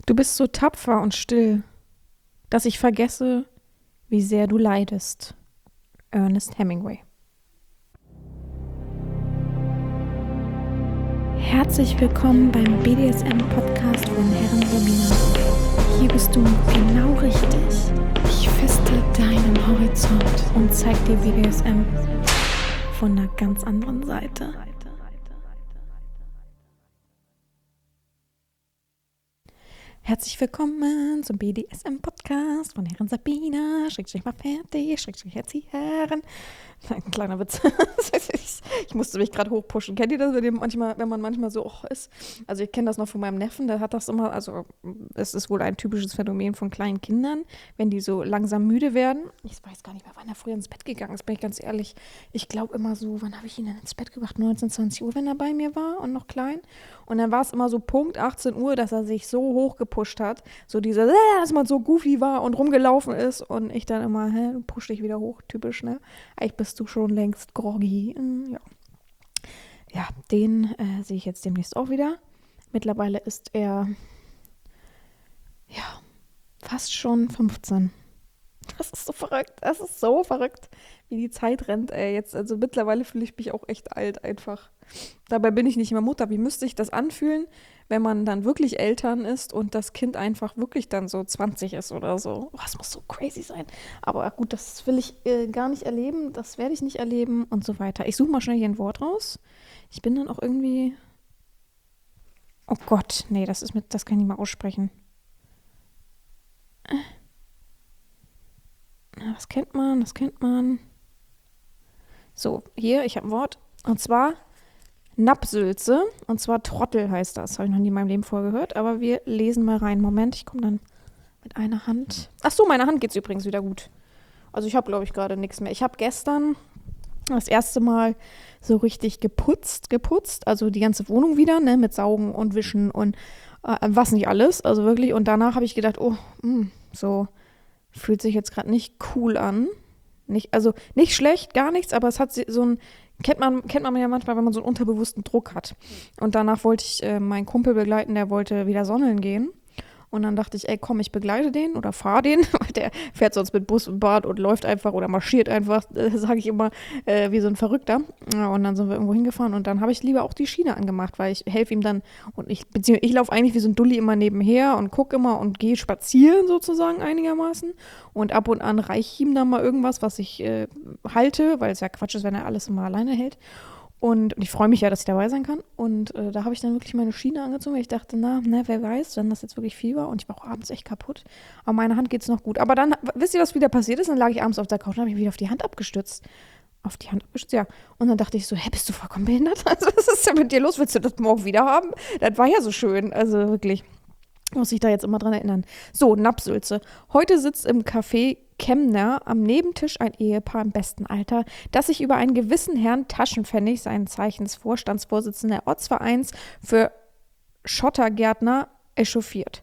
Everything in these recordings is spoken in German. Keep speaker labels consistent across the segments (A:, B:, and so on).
A: Du bist so tapfer und still, dass ich vergesse, wie sehr du leidest. Ernest Hemingway. Herzlich willkommen beim BDSM-Podcast von Herren Sabina. Hier bist du genau richtig. Ich feste deinen Horizont und zeig dir BDSM von einer ganz anderen Seite. Herzlich willkommen zum BDSM-Podcast von Herren Sabina, / mal fertig, / Erzieherin. Ein kleiner Witz. Ich musste mich gerade hochpushen. Kennt ihr das, wenn man manchmal so ist? Also ich kenne das noch von meinem Neffen, der hat das immer, also es ist wohl ein typisches Phänomen von kleinen Kindern, wenn die so langsam müde werden. Ich weiß gar nicht mehr, wann er früher ins Bett gegangen ist, bin ich ganz ehrlich. Ich glaube immer so, wann habe ich ihn denn ins Bett gebracht? 19, 20 Uhr, wenn er bei mir war und noch klein. Und dann war es immer so Punkt 18 Uhr, dass er sich so hochgepusht hat, so dass man so goofy war und rumgelaufen ist und ich dann immer, du push dich wieder hoch, typisch, ne? Eigentlich bist du schon längst groggy. Ja, den sehe ich jetzt demnächst auch wieder. Mittlerweile ist er, fast schon 15. Das ist so verrückt, wie die Zeit rennt, jetzt, also mittlerweile fühle ich mich auch echt alt einfach. Dabei bin ich nicht mehr Mutter. Wie müsste ich das anfühlen, wenn man dann wirklich Eltern ist und das Kind einfach wirklich dann so 20 ist oder so? Oh, das muss so crazy sein. Aber gut, das will ich gar nicht erleben, das werde ich nicht erleben und so weiter. Ich suche mal schnell hier ein Wort raus. Ich bin dann auch irgendwie, oh Gott, nee, das kann ich nicht mal aussprechen. Das kennt man. So, hier, ich habe ein Wort. Und zwar Napsülze. Und zwar Trottel heißt das. Habe ich noch nie in meinem Leben vorher gehört. Aber wir lesen mal rein. Moment, ich komme dann mit einer Hand. Ach so, meiner Hand geht es übrigens wieder gut. Also ich habe, glaube ich, gerade nichts mehr. Ich habe gestern das erste Mal so richtig geputzt. Also die ganze Wohnung wieder, ne, mit Saugen und Wischen und was nicht alles. Also wirklich. Und danach habe ich gedacht, so fühlt sich jetzt gerade nicht cool an. Nicht schlecht, gar nichts, aber es hat so ein, kennt man ja manchmal, wenn man so einen unterbewussten Druck hat. Und danach wollte ich meinen Kumpel begleiten, der wollte wieder sondeln gehen. Und dann dachte ich, komm, ich begleite den oder fahre den, weil der fährt sonst mit Bus und Bahn und läuft einfach oder marschiert einfach, sage ich immer, wie so ein Verrückter. Ja, und dann sind wir irgendwo hingefahren und dann habe ich lieber auch die Schiene angemacht, weil ich helfe ihm dann und ich laufe eigentlich wie so ein Dulli immer nebenher und gucke immer und gehe spazieren sozusagen einigermaßen und ab und an reiche ich ihm dann mal irgendwas, was ich halte, weil es ja Quatsch ist, wenn er alles immer alleine hält. Und ich freue mich ja, dass ich dabei sein kann. Und da habe ich dann wirklich meine Schiene angezogen, weil ich dachte, wer weiß, wenn das jetzt wirklich viel war. Und ich war auch abends echt kaputt. Aber meine Hand geht es noch gut. Aber dann, wisst ihr, was wieder passiert ist? Dann lag ich abends auf der Couch und habe mich wieder auf die Hand abgestützt. Ja. Und dann dachte ich so, bist du vollkommen behindert? Also was ist denn mit dir los? Willst du das morgen wieder haben? Das war ja so schön. Also wirklich. Muss ich da jetzt immer dran erinnern. So, Napsülze. Heute sitzt im Café Kemner am Nebentisch ein Ehepaar im besten Alter, das sich über einen gewissen Herrn Taschenpfennig, seines Zeichens Vorstandsvorsitzender der Ortsvereins für Schottergärtner, echauffiert.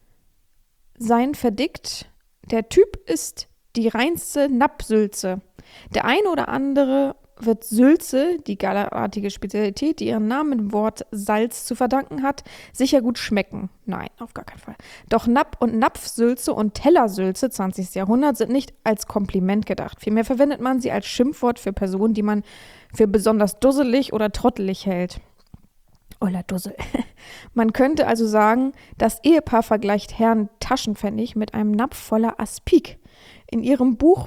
A: Sein Verdikt, der Typ ist die reinste Napsülze. Der eine oder andere wird Sülze, die gallerartige Spezialität, die ihren Namen mit dem Wort Salz zu verdanken hat, sicher gut schmecken. Nein, auf gar keinen Fall. Doch Napp- und Napfsülze und Tellersülze 20. Jahrhundert sind nicht als Kompliment gedacht. Vielmehr verwendet man sie als Schimpfwort für Personen, die man für besonders dusselig oder trottelig hält. Ola Dussel. Man könnte also sagen, das Ehepaar vergleicht Herrn Taschenpfennig mit einem Napf voller Aspik. In ihrem Buch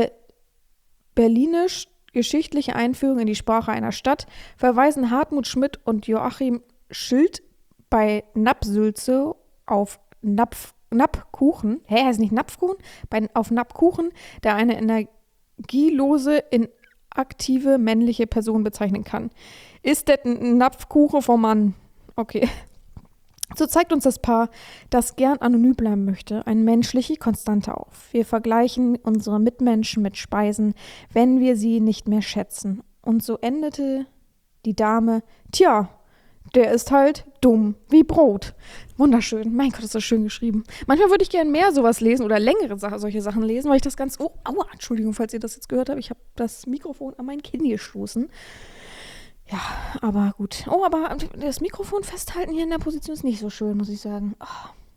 A: Berlinisch Geschichtliche Einführung in die Sprache einer Stadt verweisen Hartmut Schmidt und Joachim Schild bei Napsülze auf Nappkuchen. Heißt nicht Napfkuchen? Auf Nappkuchen, der eine energielose, inaktive männliche Person bezeichnen kann. Ist das ein Napfkuchen vom Mann? Okay. So zeigt uns das Paar, das gern anonym bleiben möchte, eine menschliche Konstante auf. Wir vergleichen unsere Mitmenschen mit Speisen, wenn wir sie nicht mehr schätzen. Und so endete die Dame, tja, der ist halt dumm wie Brot. Wunderschön. Mein Gott, ist das schön geschrieben. Manchmal würde ich gerne mehr sowas lesen oder längere solche Sachen lesen, weil ich das ganz, aua, Entschuldigung, falls ihr das jetzt gehört habt, ich habe das Mikrofon an mein Kinn gestoßen. Ja, aber gut. Oh, aber das Mikrofon festhalten hier in der Position ist nicht so schön, muss ich sagen. Oh.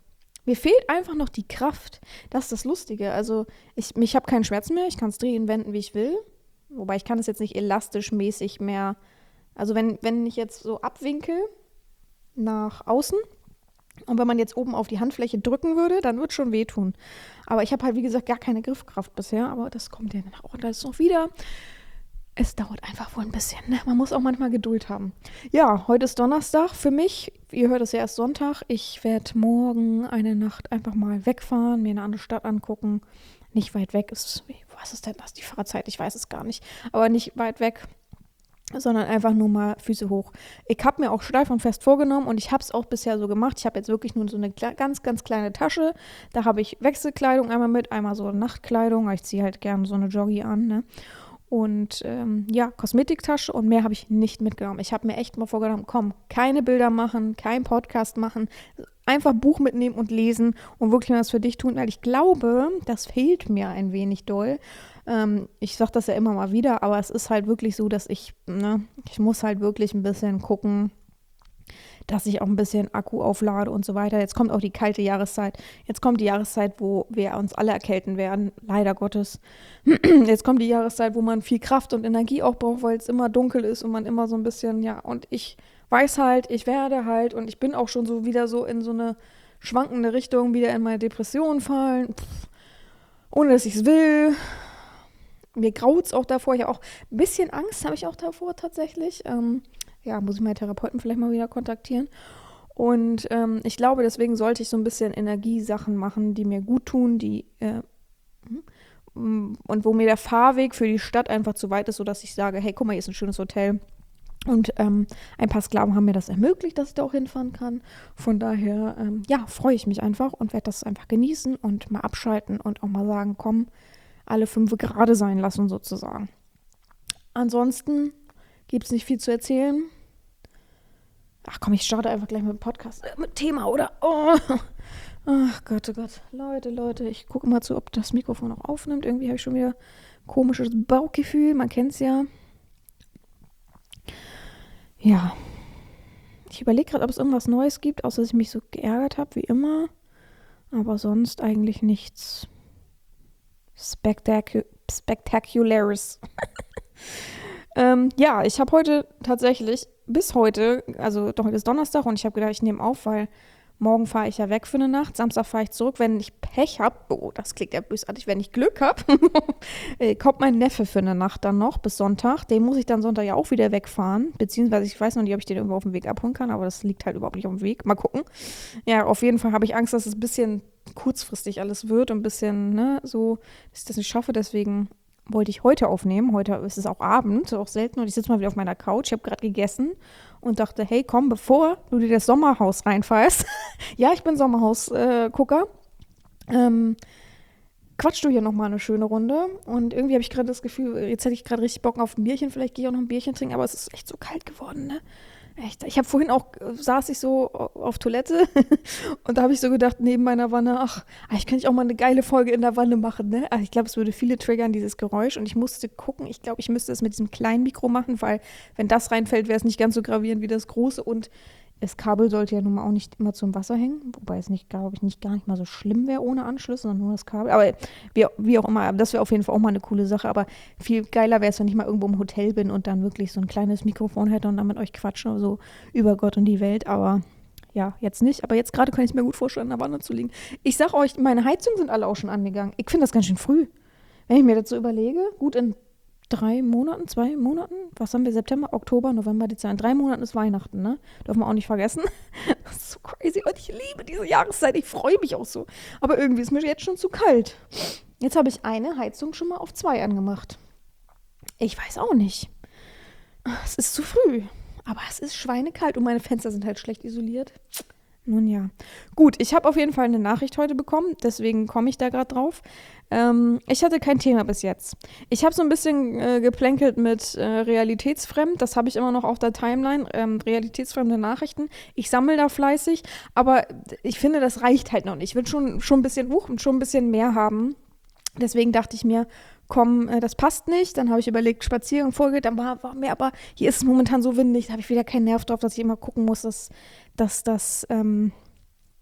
A: Mir fehlt einfach noch die Kraft. Das ist das Lustige. Also ich habe keinen Schmerz mehr. Ich kann es drehen, wenden, wie ich will. Wobei ich kann es jetzt nicht elastisch mäßig mehr. Also wenn ich jetzt so abwinkel nach außen und wenn man jetzt oben auf die Handfläche drücken würde, dann wird es schon wehtun. Aber ich habe halt, wie gesagt, gar keine Griffkraft bisher. Aber das kommt ja dann auch alles noch wieder. Es dauert einfach wohl ein bisschen. Ne? Man muss auch manchmal Geduld haben. Ja, heute ist Donnerstag für mich. Ihr hört es ja erst Sonntag. Ich werde morgen eine Nacht einfach mal wegfahren, mir eine andere Stadt angucken. Nicht weit weg ist, was ist denn das, die Fahrzeit? Ich weiß es gar nicht. Aber nicht weit weg, sondern einfach nur mal Füße hoch. Ich habe mir auch steif und fest vorgenommen und ich habe es auch bisher so gemacht. Ich habe jetzt wirklich nur so eine ganz, ganz kleine Tasche. Da habe ich Wechselkleidung einmal mit, einmal so Nachtkleidung. Ich ziehe halt gerne so eine Joggi an, ne? Und Kosmetiktasche und mehr habe ich nicht mitgenommen. Ich habe mir echt mal vorgenommen, komm, keine Bilder machen, kein Podcast machen, einfach Buch mitnehmen und lesen und wirklich mal was für dich tun, weil ich glaube, das fehlt mir ein wenig doll. Ich sage das ja immer mal wieder, aber es ist halt wirklich so, dass ich muss halt wirklich ein bisschen gucken, dass ich auch ein bisschen Akku auflade und so weiter. Jetzt kommt auch die kalte Jahreszeit. Jetzt kommt die Jahreszeit, wo wir uns alle erkälten werden, leider Gottes. Jetzt kommt die Jahreszeit, wo man viel Kraft und Energie auch braucht, weil es immer dunkel ist und man immer so ein bisschen, und ich weiß halt, ich werde halt und ich bin auch schon so wieder so in so eine schwankende Richtung, wieder in meine Depression fallen, ohne dass ich es will. Mir graut es auch davor. Ich habe auch ein bisschen Angst, habe ich auch davor tatsächlich. Muss ich meinen Therapeuten vielleicht mal wieder kontaktieren. Und ich glaube, deswegen sollte ich so ein bisschen Energiesachen machen, die mir gut tun, und wo mir der Fahrweg für die Stadt einfach zu weit ist, sodass ich sage, hey, guck mal, hier ist ein schönes Hotel. Und ein paar Sklaven haben mir das ermöglicht, dass ich da auch hinfahren kann. Von daher, freue ich mich einfach und werde das einfach genießen und mal abschalten und auch mal sagen, komm, alle 5 gerade sein lassen sozusagen. Ansonsten gibt es nicht viel zu erzählen. Ach komm, ich starte einfach gleich mit dem Podcast. Mit Thema, oder? Oh. Ach Gott, oh Gott. Leute, ich gucke mal zu, ob das Mikrofon auch aufnimmt. Irgendwie habe ich schon wieder komisches Bauchgefühl. Man kennt es ja. Ja. Ich überlege gerade, ob es irgendwas Neues gibt, außer dass ich mich so geärgert habe, wie immer. Aber sonst eigentlich nichts Spectaculares. Ich habe heute tatsächlich bis heute, also doch, heute ist Donnerstag und ich habe gedacht, ich nehme auf, weil morgen fahre ich ja weg für eine Nacht, Samstag fahre ich zurück, wenn ich Pech habe, das klingt ja bösartig, wenn ich Glück habe, kommt mein Neffe für eine Nacht dann noch bis Sonntag, den muss ich dann Sonntag ja auch wieder wegfahren, beziehungsweise ich weiß noch nicht, ob ich den irgendwo auf dem Weg abholen kann, aber das liegt halt überhaupt nicht auf dem Weg, mal gucken. Ja, auf jeden Fall habe ich Angst, dass es ein bisschen kurzfristig alles wird und ein bisschen, so, dass ich das nicht schaffe, deswegen wollte ich heute aufnehmen. Heute ist es auch Abend, auch selten. Und ich sitze mal wieder auf meiner Couch. Ich habe gerade gegessen und dachte, hey, komm, bevor du dir das Sommerhaus reinfährst. Ja, ich bin Sommerhaus-Gucker. Quatsch du hier nochmal eine schöne Runde. Und irgendwie habe ich gerade das Gefühl, jetzt hätte ich gerade richtig Bock auf ein Bierchen. Vielleicht gehe ich auch noch ein Bierchen trinken. Aber es ist echt so kalt geworden, ne? Echt. Ich habe vorhin auch, saß ich so auf Toilette und da habe ich so gedacht, neben meiner Wanne, ich könnte auch mal eine geile Folge in der Wanne machen, ne? Ich glaube, es würde viele triggern, dieses Geräusch. Und ich musste gucken, ich glaube, ich müsste es mit diesem kleinen Mikro machen, weil wenn das reinfällt, wäre es nicht ganz so gravierend wie das große. Und das Kabel sollte ja nun mal auch nicht immer zum Wasser hängen, wobei es nicht, glaube ich, gar nicht mal so schlimm wäre ohne Anschluss, sondern nur das Kabel. Aber wie auch immer, das wäre auf jeden Fall auch mal eine coole Sache. Aber viel geiler wäre es, wenn ich mal irgendwo im Hotel bin und dann wirklich so ein kleines Mikrofon hätte und dann mit euch quatschen, so über Gott und die Welt. Aber ja, jetzt nicht. Aber jetzt gerade kann ich mir gut vorstellen, in der Wanne zu liegen. Ich sag euch, meine Heizungen sind alle auch schon angegangen. Ich finde das ganz schön früh. Wenn ich mir das so überlege, gut, in 2 Monaten, was haben wir, September, Oktober, November, Dezember, in 3 Monaten ist Weihnachten, ne? Dürfen wir auch nicht vergessen. Das ist so crazy und ich liebe diese Jahreszeit, ich freue mich auch so. Aber irgendwie ist mir jetzt schon zu kalt. Jetzt habe ich eine Heizung schon mal auf 2 angemacht. Ich weiß auch nicht. Es ist zu früh, aber es ist schweinekalt und meine Fenster sind halt schlecht isoliert. Nun ja. Gut, ich habe auf jeden Fall eine Nachricht heute bekommen, deswegen komme ich da gerade drauf. Ich hatte kein Thema bis jetzt. Ich habe so ein bisschen geplänkelt mit realitätsfremd, das habe ich immer noch auf der Timeline, realitätsfremde Nachrichten. Ich sammle da fleißig, aber ich finde, das reicht halt noch nicht. Ich will schon ein bisschen und schon ein bisschen mehr haben. Deswegen dachte ich mir, komm, das passt nicht. Dann habe ich überlegt, Spaziergang dann war mir aber, hier ist es momentan so windig, da habe ich wieder keinen Nerv drauf, dass ich immer gucken muss, dass das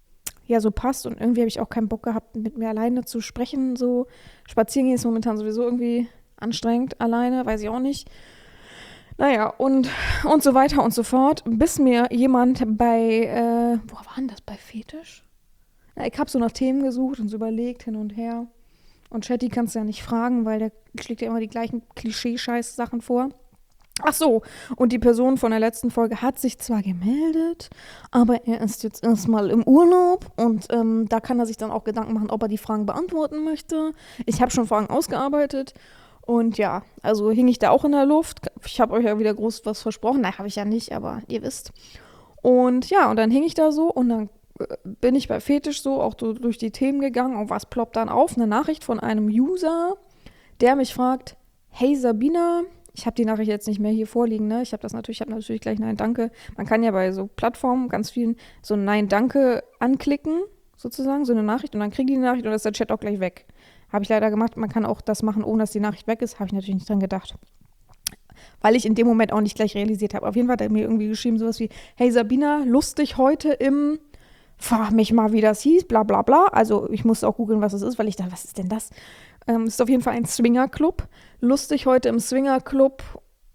A: ja so passt. Und irgendwie habe ich auch keinen Bock gehabt, mit mir alleine zu sprechen. So spazieren gehen ist momentan sowieso irgendwie anstrengend alleine, weiß ich auch nicht. Naja, und so weiter und so fort, bis mir jemand bei, wo war denn das, bei Fetisch? Ja, ich habe so nach Themen gesucht und so überlegt, hin und her. Und Chatty kannst du ja nicht fragen, weil der schlägt ja immer die gleichen Klischee-Scheiß-Sachen vor. Ach so, und die Person von der letzten Folge hat sich zwar gemeldet, aber er ist jetzt erstmal im Urlaub und da kann er sich dann auch Gedanken machen, ob er die Fragen beantworten möchte. Ich habe schon Fragen ausgearbeitet und ja, also hing ich da auch in der Luft. Ich habe euch ja wieder groß was versprochen. Nein, habe ich ja nicht, aber ihr wisst. Und ja, und dann hing ich da so und dann bin ich bei Fetisch so auch so durch die Themen gegangen und was ploppt dann auf? Eine Nachricht von einem User, der mich fragt, hey Sabina, ich habe die Nachricht jetzt nicht mehr hier vorliegen, ne? Ich habe natürlich gleich Nein, danke. Man kann ja bei so Plattformen ganz vielen so Nein, danke anklicken, sozusagen, so eine Nachricht und dann kriegen die Nachricht und dann ist der Chat auch gleich weg. Habe ich leider gemacht. Man kann auch das machen, ohne dass die Nachricht weg ist. Habe ich natürlich nicht dran gedacht. Weil ich in dem Moment auch nicht gleich realisiert habe. Auf jeden Fall hat er mir irgendwie geschrieben, sowas wie, hey Sabina, lustig heute im, frag mich mal, wie das hieß, bla bla bla. Also ich musste auch googeln, was es ist, weil ich dachte, was ist denn das? Es ist auf jeden Fall ein Swingerclub. Lustig heute im Swingerclub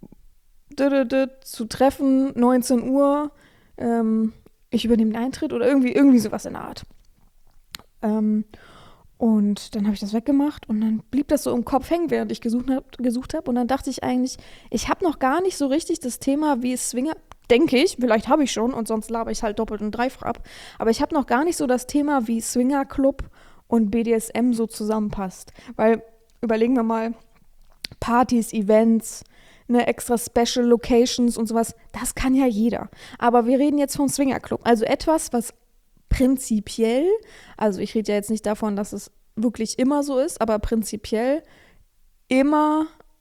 A: zu treffen, 19 Uhr. Ich übernehme den Eintritt oder irgendwie sowas in der Art. Und dann habe ich das weggemacht und dann blieb das so im Kopf hängen, während ich gesucht hab. Und dann dachte ich eigentlich, ich habe noch gar nicht so richtig das Thema, wie es Swinger, denke ich, vielleicht habe ich schon und sonst laber ich halt doppelt und dreifach ab. Aber ich habe noch gar nicht so das Thema, wie Swingerclub und BDSM so zusammenpasst. Weil, überlegen wir mal, Partys, Events, ne, extra Special Locations und sowas, das kann ja jeder. Aber wir reden jetzt vom Swingerclub. Also etwas, was prinzipiell, also ich rede ja jetzt nicht davon, dass es wirklich immer so ist, aber prinzipiell immer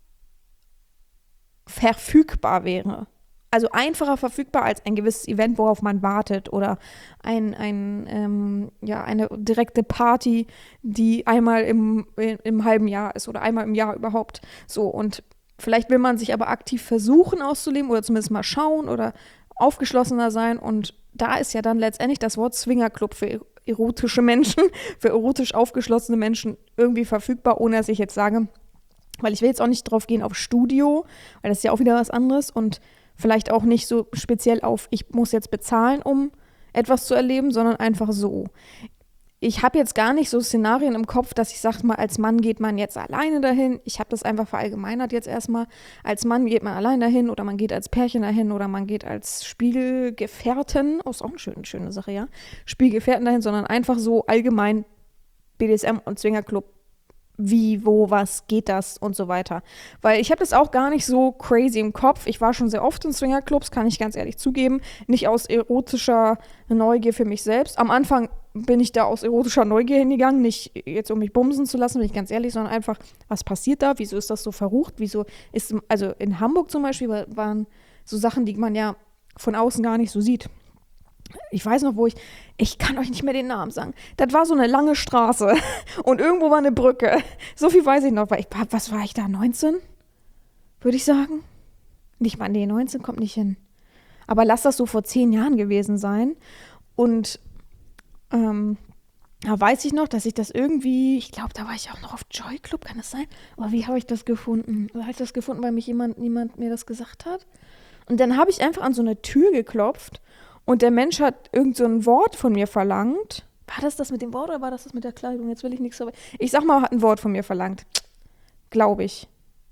A: verfügbar wäre. Also einfacher verfügbar als ein gewisses Event, worauf man wartet oder eine direkte Party, die einmal im halben Jahr ist oder einmal im Jahr überhaupt. So, und vielleicht will man sich aber aktiv versuchen auszuleben oder zumindest mal schauen oder aufgeschlossener sein und da ist ja dann letztendlich das Wort Swingerclub für erotische Menschen, für erotisch aufgeschlossene Menschen irgendwie verfügbar, ohne dass ich jetzt sage, weil ich will jetzt auch nicht drauf gehen auf Studio, weil das ist ja auch wieder was anderes und vielleicht auch nicht so speziell auf, ich muss jetzt bezahlen, um etwas zu erleben, sondern einfach so. Ich habe jetzt gar nicht so Szenarien im Kopf, dass ich sage mal, als Mann geht man jetzt alleine dahin. Ich habe das einfach verallgemeinert jetzt erstmal. Als Mann geht man allein dahin oder man geht als Pärchen dahin oder man geht als Spielgefährten. Oh, ist auch eine schöne Sache, ja. Spielgefährten dahin, sondern einfach so allgemein BDSM und Swingerclub. Wie, wo, was geht das und so weiter. Weil ich habe das auch gar nicht so crazy im Kopf. Ich war schon sehr oft in Swingerclubs, kann ich ganz ehrlich zugeben. Nicht aus erotischer Neugier für mich selbst. Am Anfang bin ich da aus erotischer Neugier hingegangen, nicht jetzt um mich bumsen zu lassen, bin ich ganz ehrlich, sondern einfach, was passiert da? Wieso ist das so verrucht? Wieso ist, also in Hamburg zum Beispiel waren so Sachen, die man ja von außen gar nicht so sieht. Ich weiß noch, ich kann euch nicht mehr den Namen sagen. Das war so eine lange Straße und irgendwo war eine Brücke. So viel weiß ich noch. Was war ich da, 19? Würde ich sagen? Nicht mal, nee, 19 kommt nicht hin. Aber lass das so vor 10 Jahren gewesen sein. Und da weiß ich noch, dass ich das irgendwie, ich glaube, da war ich auch noch auf Joy Club, kann das sein? Aber wie habe ich das gefunden? Habe ich das gefunden, weil mich niemand mir das gesagt hat? Und dann habe ich einfach an so eine Tür geklopft und der Mensch hat irgend so ein Wort von mir verlangt. War das mit dem Wort oder war das mit der Kleidung? Jetzt will ich nichts dabei. Ich sag mal, hat ein Wort von mir verlangt. Glaube ich.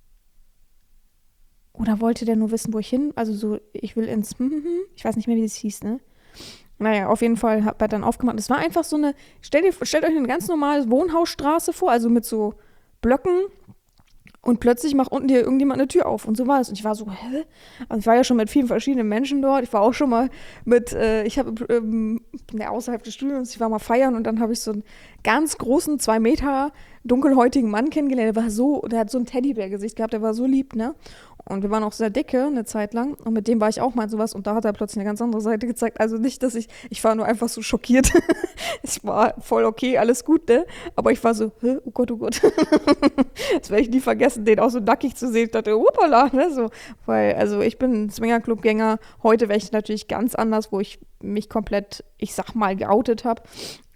A: Oder wollte der nur wissen, wo ich hin? Also so, ich will ins ich weiß nicht mehr, wie das hieß, ne? Naja, auf jeden Fall hat er dann aufgemacht. Es war einfach so eine, stellt euch eine ganz normale Wohnhausstraße vor, also mit so Blöcken. Und plötzlich macht unten dir irgendjemand eine Tür auf. Und so war es. Und ich war so, hä? Also ich war ja schon mit vielen verschiedenen Menschen dort. Ich war auch schon mal ich habe außerhalb des Studiums, ich war mal feiern und dann habe ich so einen ganz großen, 2 Meter dunkelhäutigen Mann kennengelernt. Der hat so ein Teddybär-Gesicht gehabt, der war so lieb, ne? Und wir waren auch sehr dicke eine Zeit lang. Und mit dem war ich auch mal sowas. Und da hat er plötzlich eine ganz andere Seite gezeigt. Also nicht, dass ich war nur einfach so schockiert. Ich war voll okay, alles gut, ne? Aber ich war so, hä? Oh Gott, oh Gott. Das werde ich nie vergessen, den auch so nackig zu sehen. Ich dachte, hoppala, ne? So, weil, also ich bin Swingerclub-Gänger. Heute wäre ich natürlich ganz anders, wo ich mich komplett, ich sag mal, geoutet habe.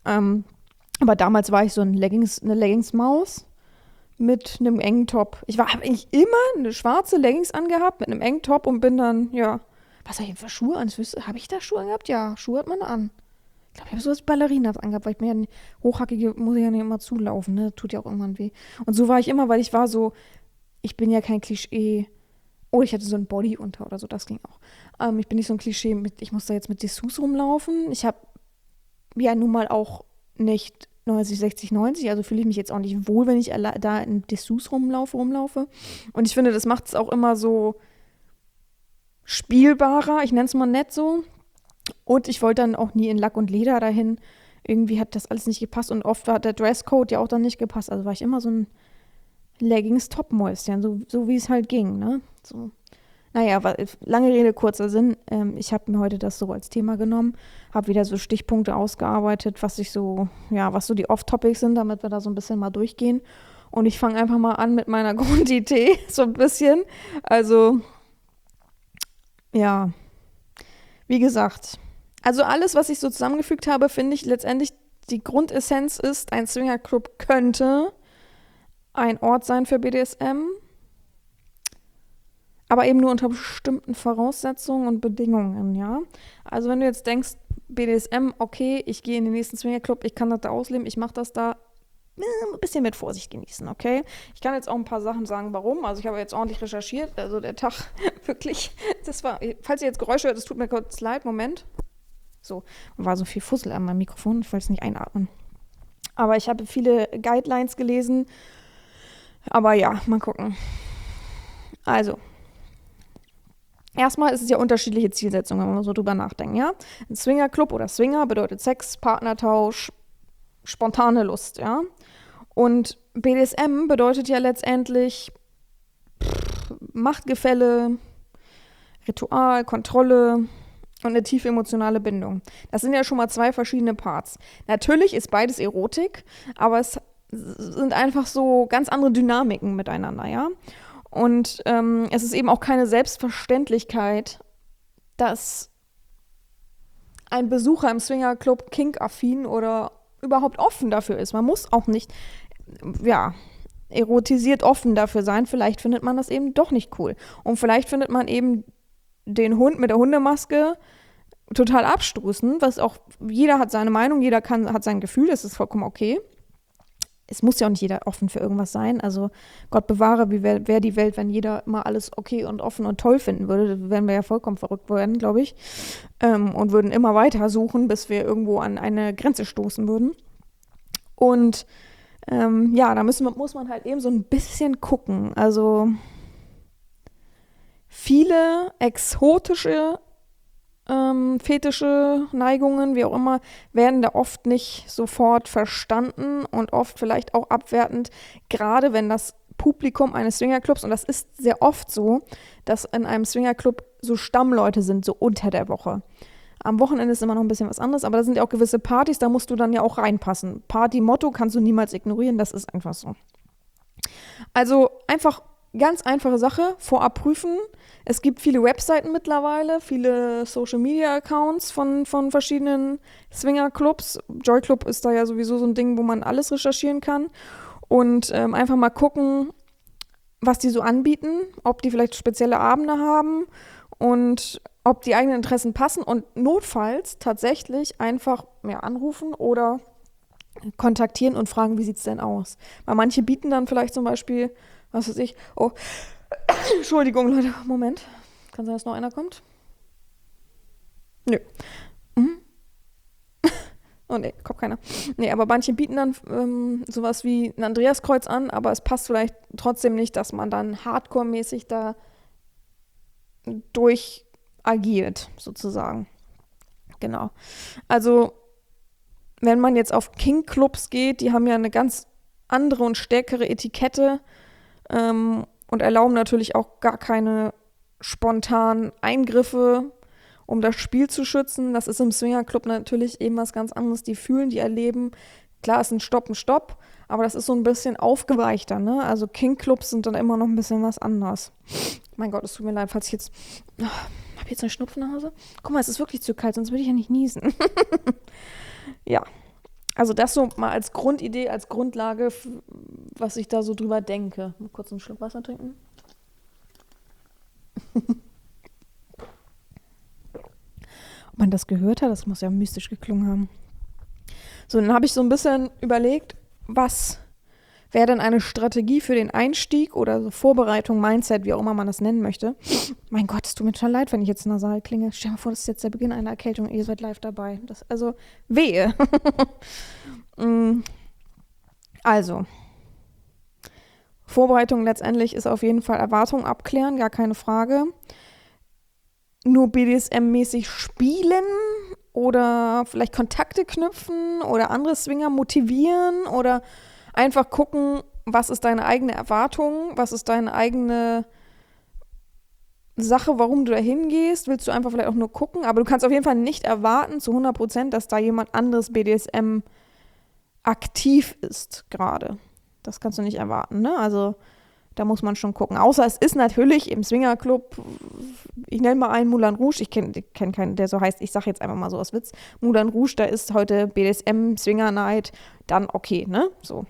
A: Aber damals war ich so eine Leggingsmaus mit einem engen Top. Habe eigentlich immer eine schwarze Leggings angehabt mit einem engen Top und bin dann, ja, was habe ich denn für Schuhe an? Habe ich da Schuhe angehabt? Ja, Schuhe hat man an. Ich glaube, ich habe so was Ballerinas angehabt, weil ich mir ja hochhackige muss ich ja nicht immer zulaufen, ne? Tut ja auch irgendwann weh. Und so war ich immer, weil ich bin ja kein Klischee. Oh, ich hatte so ein Body unter oder so, das ging auch. Ich bin nicht so ein Klischee ich muss da jetzt mit Dessous rumlaufen. Ich habe ja nun mal auch nicht 90, 60, 90, also fühle ich mich jetzt auch nicht wohl, wenn ich da in Dessous rumlaufe. Und ich finde, das macht es auch immer so spielbarer, ich nenne es mal nett so. Und ich wollte dann auch nie in Lack und Leder dahin. Irgendwie hat das alles nicht gepasst und oft hat der Dresscode ja auch dann nicht gepasst. Also war ich immer so ein Leggings-Top-Mäuschen, so wie es halt ging, ne? So. Naja, lange Rede, kurzer Sinn. Ich habe mir heute das so als Thema genommen, habe wieder so Stichpunkte ausgearbeitet, was so die Off-Topics sind, damit wir da so ein bisschen mal durchgehen. Und ich fange einfach mal an mit meiner Grundidee, so ein bisschen. Also, ja, wie gesagt, also alles, was ich so zusammengefügt habe, finde ich letztendlich, die Grundessenz ist, ein Swingerclub könnte ein Ort sein für BDSM, aber eben nur unter bestimmten Voraussetzungen und Bedingungen, ja. Also wenn du jetzt denkst, BDSM, okay, ich gehe in den nächsten Swingerclub, ich kann das da ausleben, ich mache das da, ein bisschen mit Vorsicht genießen, okay? Ich kann jetzt auch ein paar Sachen sagen, warum. Also ich habe jetzt ordentlich recherchiert, also der Tag wirklich, falls ihr jetzt Geräusche hört, es tut mir kurz leid, Moment. So, war so viel Fussel an meinem Mikrofon, ich wollte es nicht einatmen. Aber ich habe viele Guidelines gelesen, aber ja, mal gucken. Also, erstmal ist es ja unterschiedliche Zielsetzungen, wenn wir so drüber nachdenken, ja? Ein Swingerclub oder Swinger bedeutet Sex, Partnertausch, spontane Lust, ja? Und BDSM bedeutet ja letztendlich Machtgefälle, Ritual, Kontrolle und eine tiefe emotionale Bindung. Das sind ja schon mal 2 verschiedene Parts. Natürlich ist beides Erotik, aber es sind einfach so ganz andere Dynamiken miteinander, ja? Und es ist eben auch keine Selbstverständlichkeit, dass ein Besucher im Swingerclub kink-affin oder überhaupt offen dafür ist. Man muss auch nicht, ja, erotisiert offen dafür sein. Vielleicht findet man das eben doch nicht cool. Und vielleicht findet man eben den Hund mit der Hundemaske total abstoßend, was auch, jeder hat seine Meinung, jeder hat sein Gefühl, das ist vollkommen okay. Es muss ja auch nicht jeder offen für irgendwas sein. Also Gott bewahre, wie wäre die Welt, wenn jeder mal alles okay und offen und toll finden würde. Da wären wir ja vollkommen verrückt werden, glaube ich. Und würden immer weiter suchen, bis wir irgendwo an eine Grenze stoßen würden. Und ja, da muss man halt eben so ein bisschen gucken. Also viele exotische Fetische, Neigungen, wie auch immer, werden da oft nicht sofort verstanden und oft vielleicht auch abwertend, gerade wenn das Publikum eines Swingerclubs, und das ist sehr oft so, dass in einem Swingerclub so Stammleute sind, so unter der Woche. Am Wochenende ist immer noch ein bisschen was anderes, aber da sind ja auch gewisse Partys, da musst du dann ja auch reinpassen. Party-Motto kannst du niemals ignorieren, das ist einfach so. Also einfach ganz einfache Sache, vorab prüfen. Es gibt viele Webseiten mittlerweile, viele Social-Media-Accounts von verschiedenen Swinger-Clubs. Joy Club ist da ja sowieso so ein Ding, wo man alles recherchieren kann. Und einfach mal gucken, was die so anbieten, ob die vielleicht spezielle Abende haben und ob die eigenen Interessen passen. Und notfalls tatsächlich einfach anrufen oder kontaktieren und fragen, wie sieht es denn aus? Weil manche bieten dann vielleicht zum Beispiel, was weiß ich, oh, Entschuldigung, Leute, Moment. Kann sein, dass noch einer kommt? Nö. Mhm. Oh nee, kommt keiner. Nee, aber manche bieten dann sowas wie ein Andreaskreuz an, aber es passt vielleicht trotzdem nicht, dass man dann hardcore-mäßig da durchagiert, sozusagen. Genau. Also, wenn man jetzt auf Kink-Clubs geht, die haben ja eine ganz andere und stärkere Etikette und erlauben natürlich auch gar keine spontanen Eingriffe, um das Spiel zu schützen. Das ist im Swingerclub natürlich eben was ganz anderes. Die fühlen, die erleben. Klar, ist ein Stopp, aber das ist so ein bisschen aufgeweichter, ne? Also Kink-Clubs sind dann immer noch ein bisschen was anderes. Mein Gott, es tut mir leid, falls ich jetzt... Hab ich jetzt eine Schnupfnase? Guck mal, es ist wirklich zu kalt, sonst würde ich ja nicht niesen. Ja, Also das so mal als Grundidee, als Grundlage, was ich da so drüber denke. Mal kurz einen Schluck Wasser trinken. Ob man das gehört hat, das muss ja mystisch geklungen haben. So, dann habe ich so ein bisschen überlegt, was wäre denn eine Strategie für den Einstieg oder so Vorbereitung, Mindset, wie auch immer man das nennen möchte. Mein Gott, es tut mir total leid, wenn ich jetzt nasal klinge. Stell dir mal vor, das ist jetzt der Beginn einer Erkältung. Ihr seid live dabei. Also, wehe. Also, Vorbereitung letztendlich ist auf jeden Fall Erwartungen abklären, gar keine Frage. Nur BDSM-mäßig spielen oder vielleicht Kontakte knüpfen oder andere Swinger motivieren oder einfach gucken, was ist deine eigene Erwartung, was ist deine eigene Sache, warum du da hingehst. Willst du einfach vielleicht auch nur gucken, aber du kannst auf jeden Fall nicht erwarten zu 100%, dass da jemand anderes BDSM aktiv ist gerade. Das kannst du nicht erwarten, ne? Also da muss man schon gucken. Außer es ist natürlich im Swingerclub, ich nenne mal einen Moulin Rouge, ich kenn keinen, der so heißt, ich sage jetzt einfach mal so aus Witz, Moulin Rouge, da ist heute BDSM, Swinger Night, dann okay, ne? So.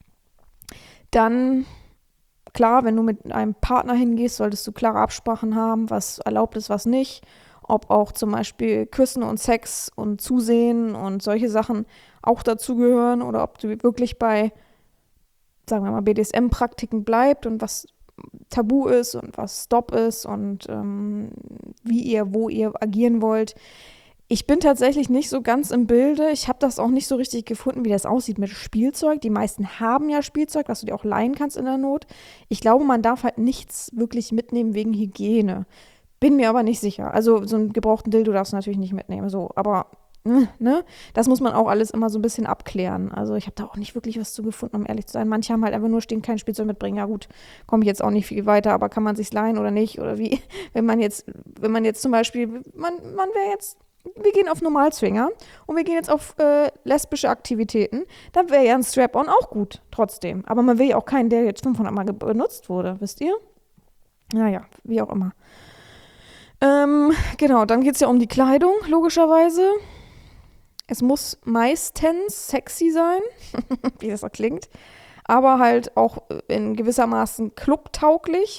A: Dann, klar, wenn du mit einem Partner hingehst, solltest du klare Absprachen haben, was erlaubt ist, was nicht. Ob auch zum Beispiel Küssen und Sex und Zusehen und solche Sachen auch dazugehören oder ob du wirklich bei, sagen wir mal, BDSM-Praktiken bleibt und was tabu ist und was Stop ist und wo ihr agieren wollt. Ich bin tatsächlich nicht so ganz im Bilde. Ich habe das auch nicht so richtig gefunden, wie das aussieht mit Spielzeug. Die meisten haben ja Spielzeug, was du dir auch leihen kannst in der Not. Ich glaube, man darf halt nichts wirklich mitnehmen wegen Hygiene. Bin mir aber nicht sicher. Also so einen gebrauchten Dildo darfst du natürlich nicht mitnehmen. So, aber ne? Das muss man auch alles immer so ein bisschen abklären. Also ich habe da auch nicht wirklich was zu gefunden, um ehrlich zu sein. Manche haben halt einfach nur stehen, kein Spielzeug mitbringen. Ja gut, komme ich jetzt auch nicht viel weiter, aber kann man sich's leihen oder nicht? Oder wie? Wenn man jetzt zum Beispiel, man wäre jetzt, wir gehen auf Normalzwinger und wir gehen jetzt auf lesbische Aktivitäten, dann wäre ja ein Strap-on auch gut, trotzdem. Aber man will ja auch keinen, der jetzt 500 Mal benutzt wurde, wisst ihr? Naja, wie auch immer. Genau, dann geht es ja um die Kleidung, logischerweise. Es muss meistens sexy sein, wie das auch klingt, aber halt auch in gewissermaßen clubtauglich.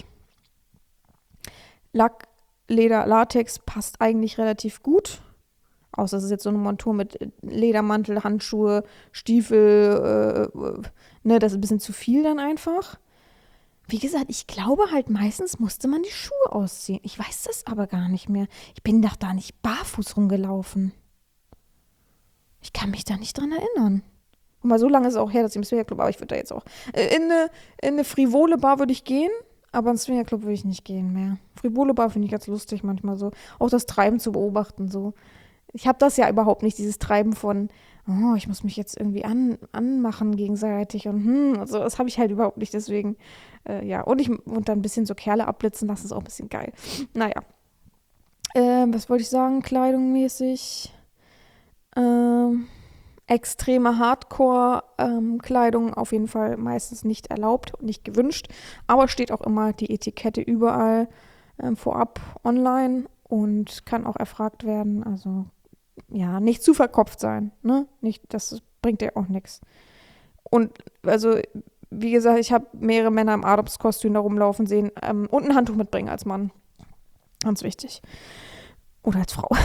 A: Lack, Leder, Latex passt eigentlich relativ gut. Außer es ist jetzt so eine Montur mit Ledermantel, Handschuhe, Stiefel, ne, das ist ein bisschen zu viel dann einfach. Wie gesagt, ich glaube halt, meistens musste man die Schuhe ausziehen. Ich weiß das aber gar nicht mehr. Ich bin doch da nicht barfuß rumgelaufen. Ich kann mich da nicht dran erinnern. Und mal so lange ist es auch her, dass ich im Swingerclub, aber ich würde da jetzt auch. In eine frivole Bar würde ich gehen, aber ins Swingerclub würde ich nicht gehen mehr. Frivole Bar finde ich ganz lustig manchmal so. Auch das Treiben zu beobachten so. Ich habe das ja überhaupt nicht, dieses Treiben von, oh, ich muss mich jetzt irgendwie anmachen gegenseitig und so. Das habe ich halt überhaupt nicht, deswegen, ja. Und dann ein bisschen so Kerle abblitzen, das ist auch ein bisschen geil. Naja. Was wollte ich sagen, kleidungsmäßig? Extreme Hardcore-Kleidung auf jeden Fall meistens nicht erlaubt und nicht gewünscht. Aber steht auch immer die Etikette überall vorab online und kann auch erfragt werden. Also ja, nicht zu verkopft sein. Ne? Nicht, das bringt ja auch nichts. Und also, wie gesagt, ich habe mehrere Männer im Adamskostüm da rumlaufen sehen und ein Handtuch mitbringen als Mann. Ganz wichtig. Oder als Frau.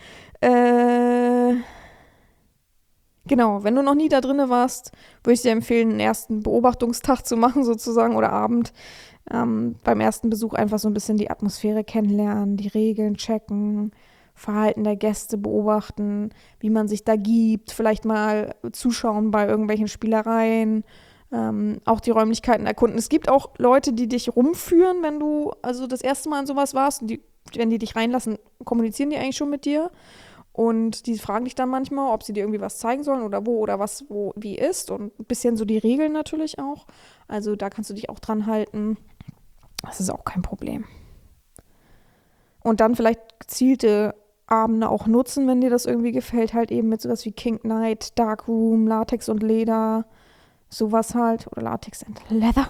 A: Genau, wenn du noch nie da drinne warst, würde ich dir empfehlen, einen ersten Beobachtungstag zu machen sozusagen oder Abend. Beim ersten Besuch einfach so ein bisschen die Atmosphäre kennenlernen, die Regeln checken, Verhalten der Gäste beobachten, wie man sich da gibt, vielleicht mal zuschauen bei irgendwelchen Spielereien, auch die Räumlichkeiten erkunden. Es gibt auch Leute, die dich rumführen, wenn du also das erste Mal in sowas warst. Und wenn die dich reinlassen, kommunizieren die eigentlich schon mit dir. Und die fragen dich dann manchmal, ob sie dir irgendwie was zeigen sollen oder wo oder was wo wie ist. Und ein bisschen so die Regeln natürlich auch. Also da kannst du dich auch dran halten. Das ist auch kein Problem. Und dann vielleicht gezielte Abende auch nutzen, wenn dir das irgendwie gefällt. Halt eben mit sowas wie Kink Night, Dark Room, Latex und Leder. Sowas halt. Oder Latex and Leather.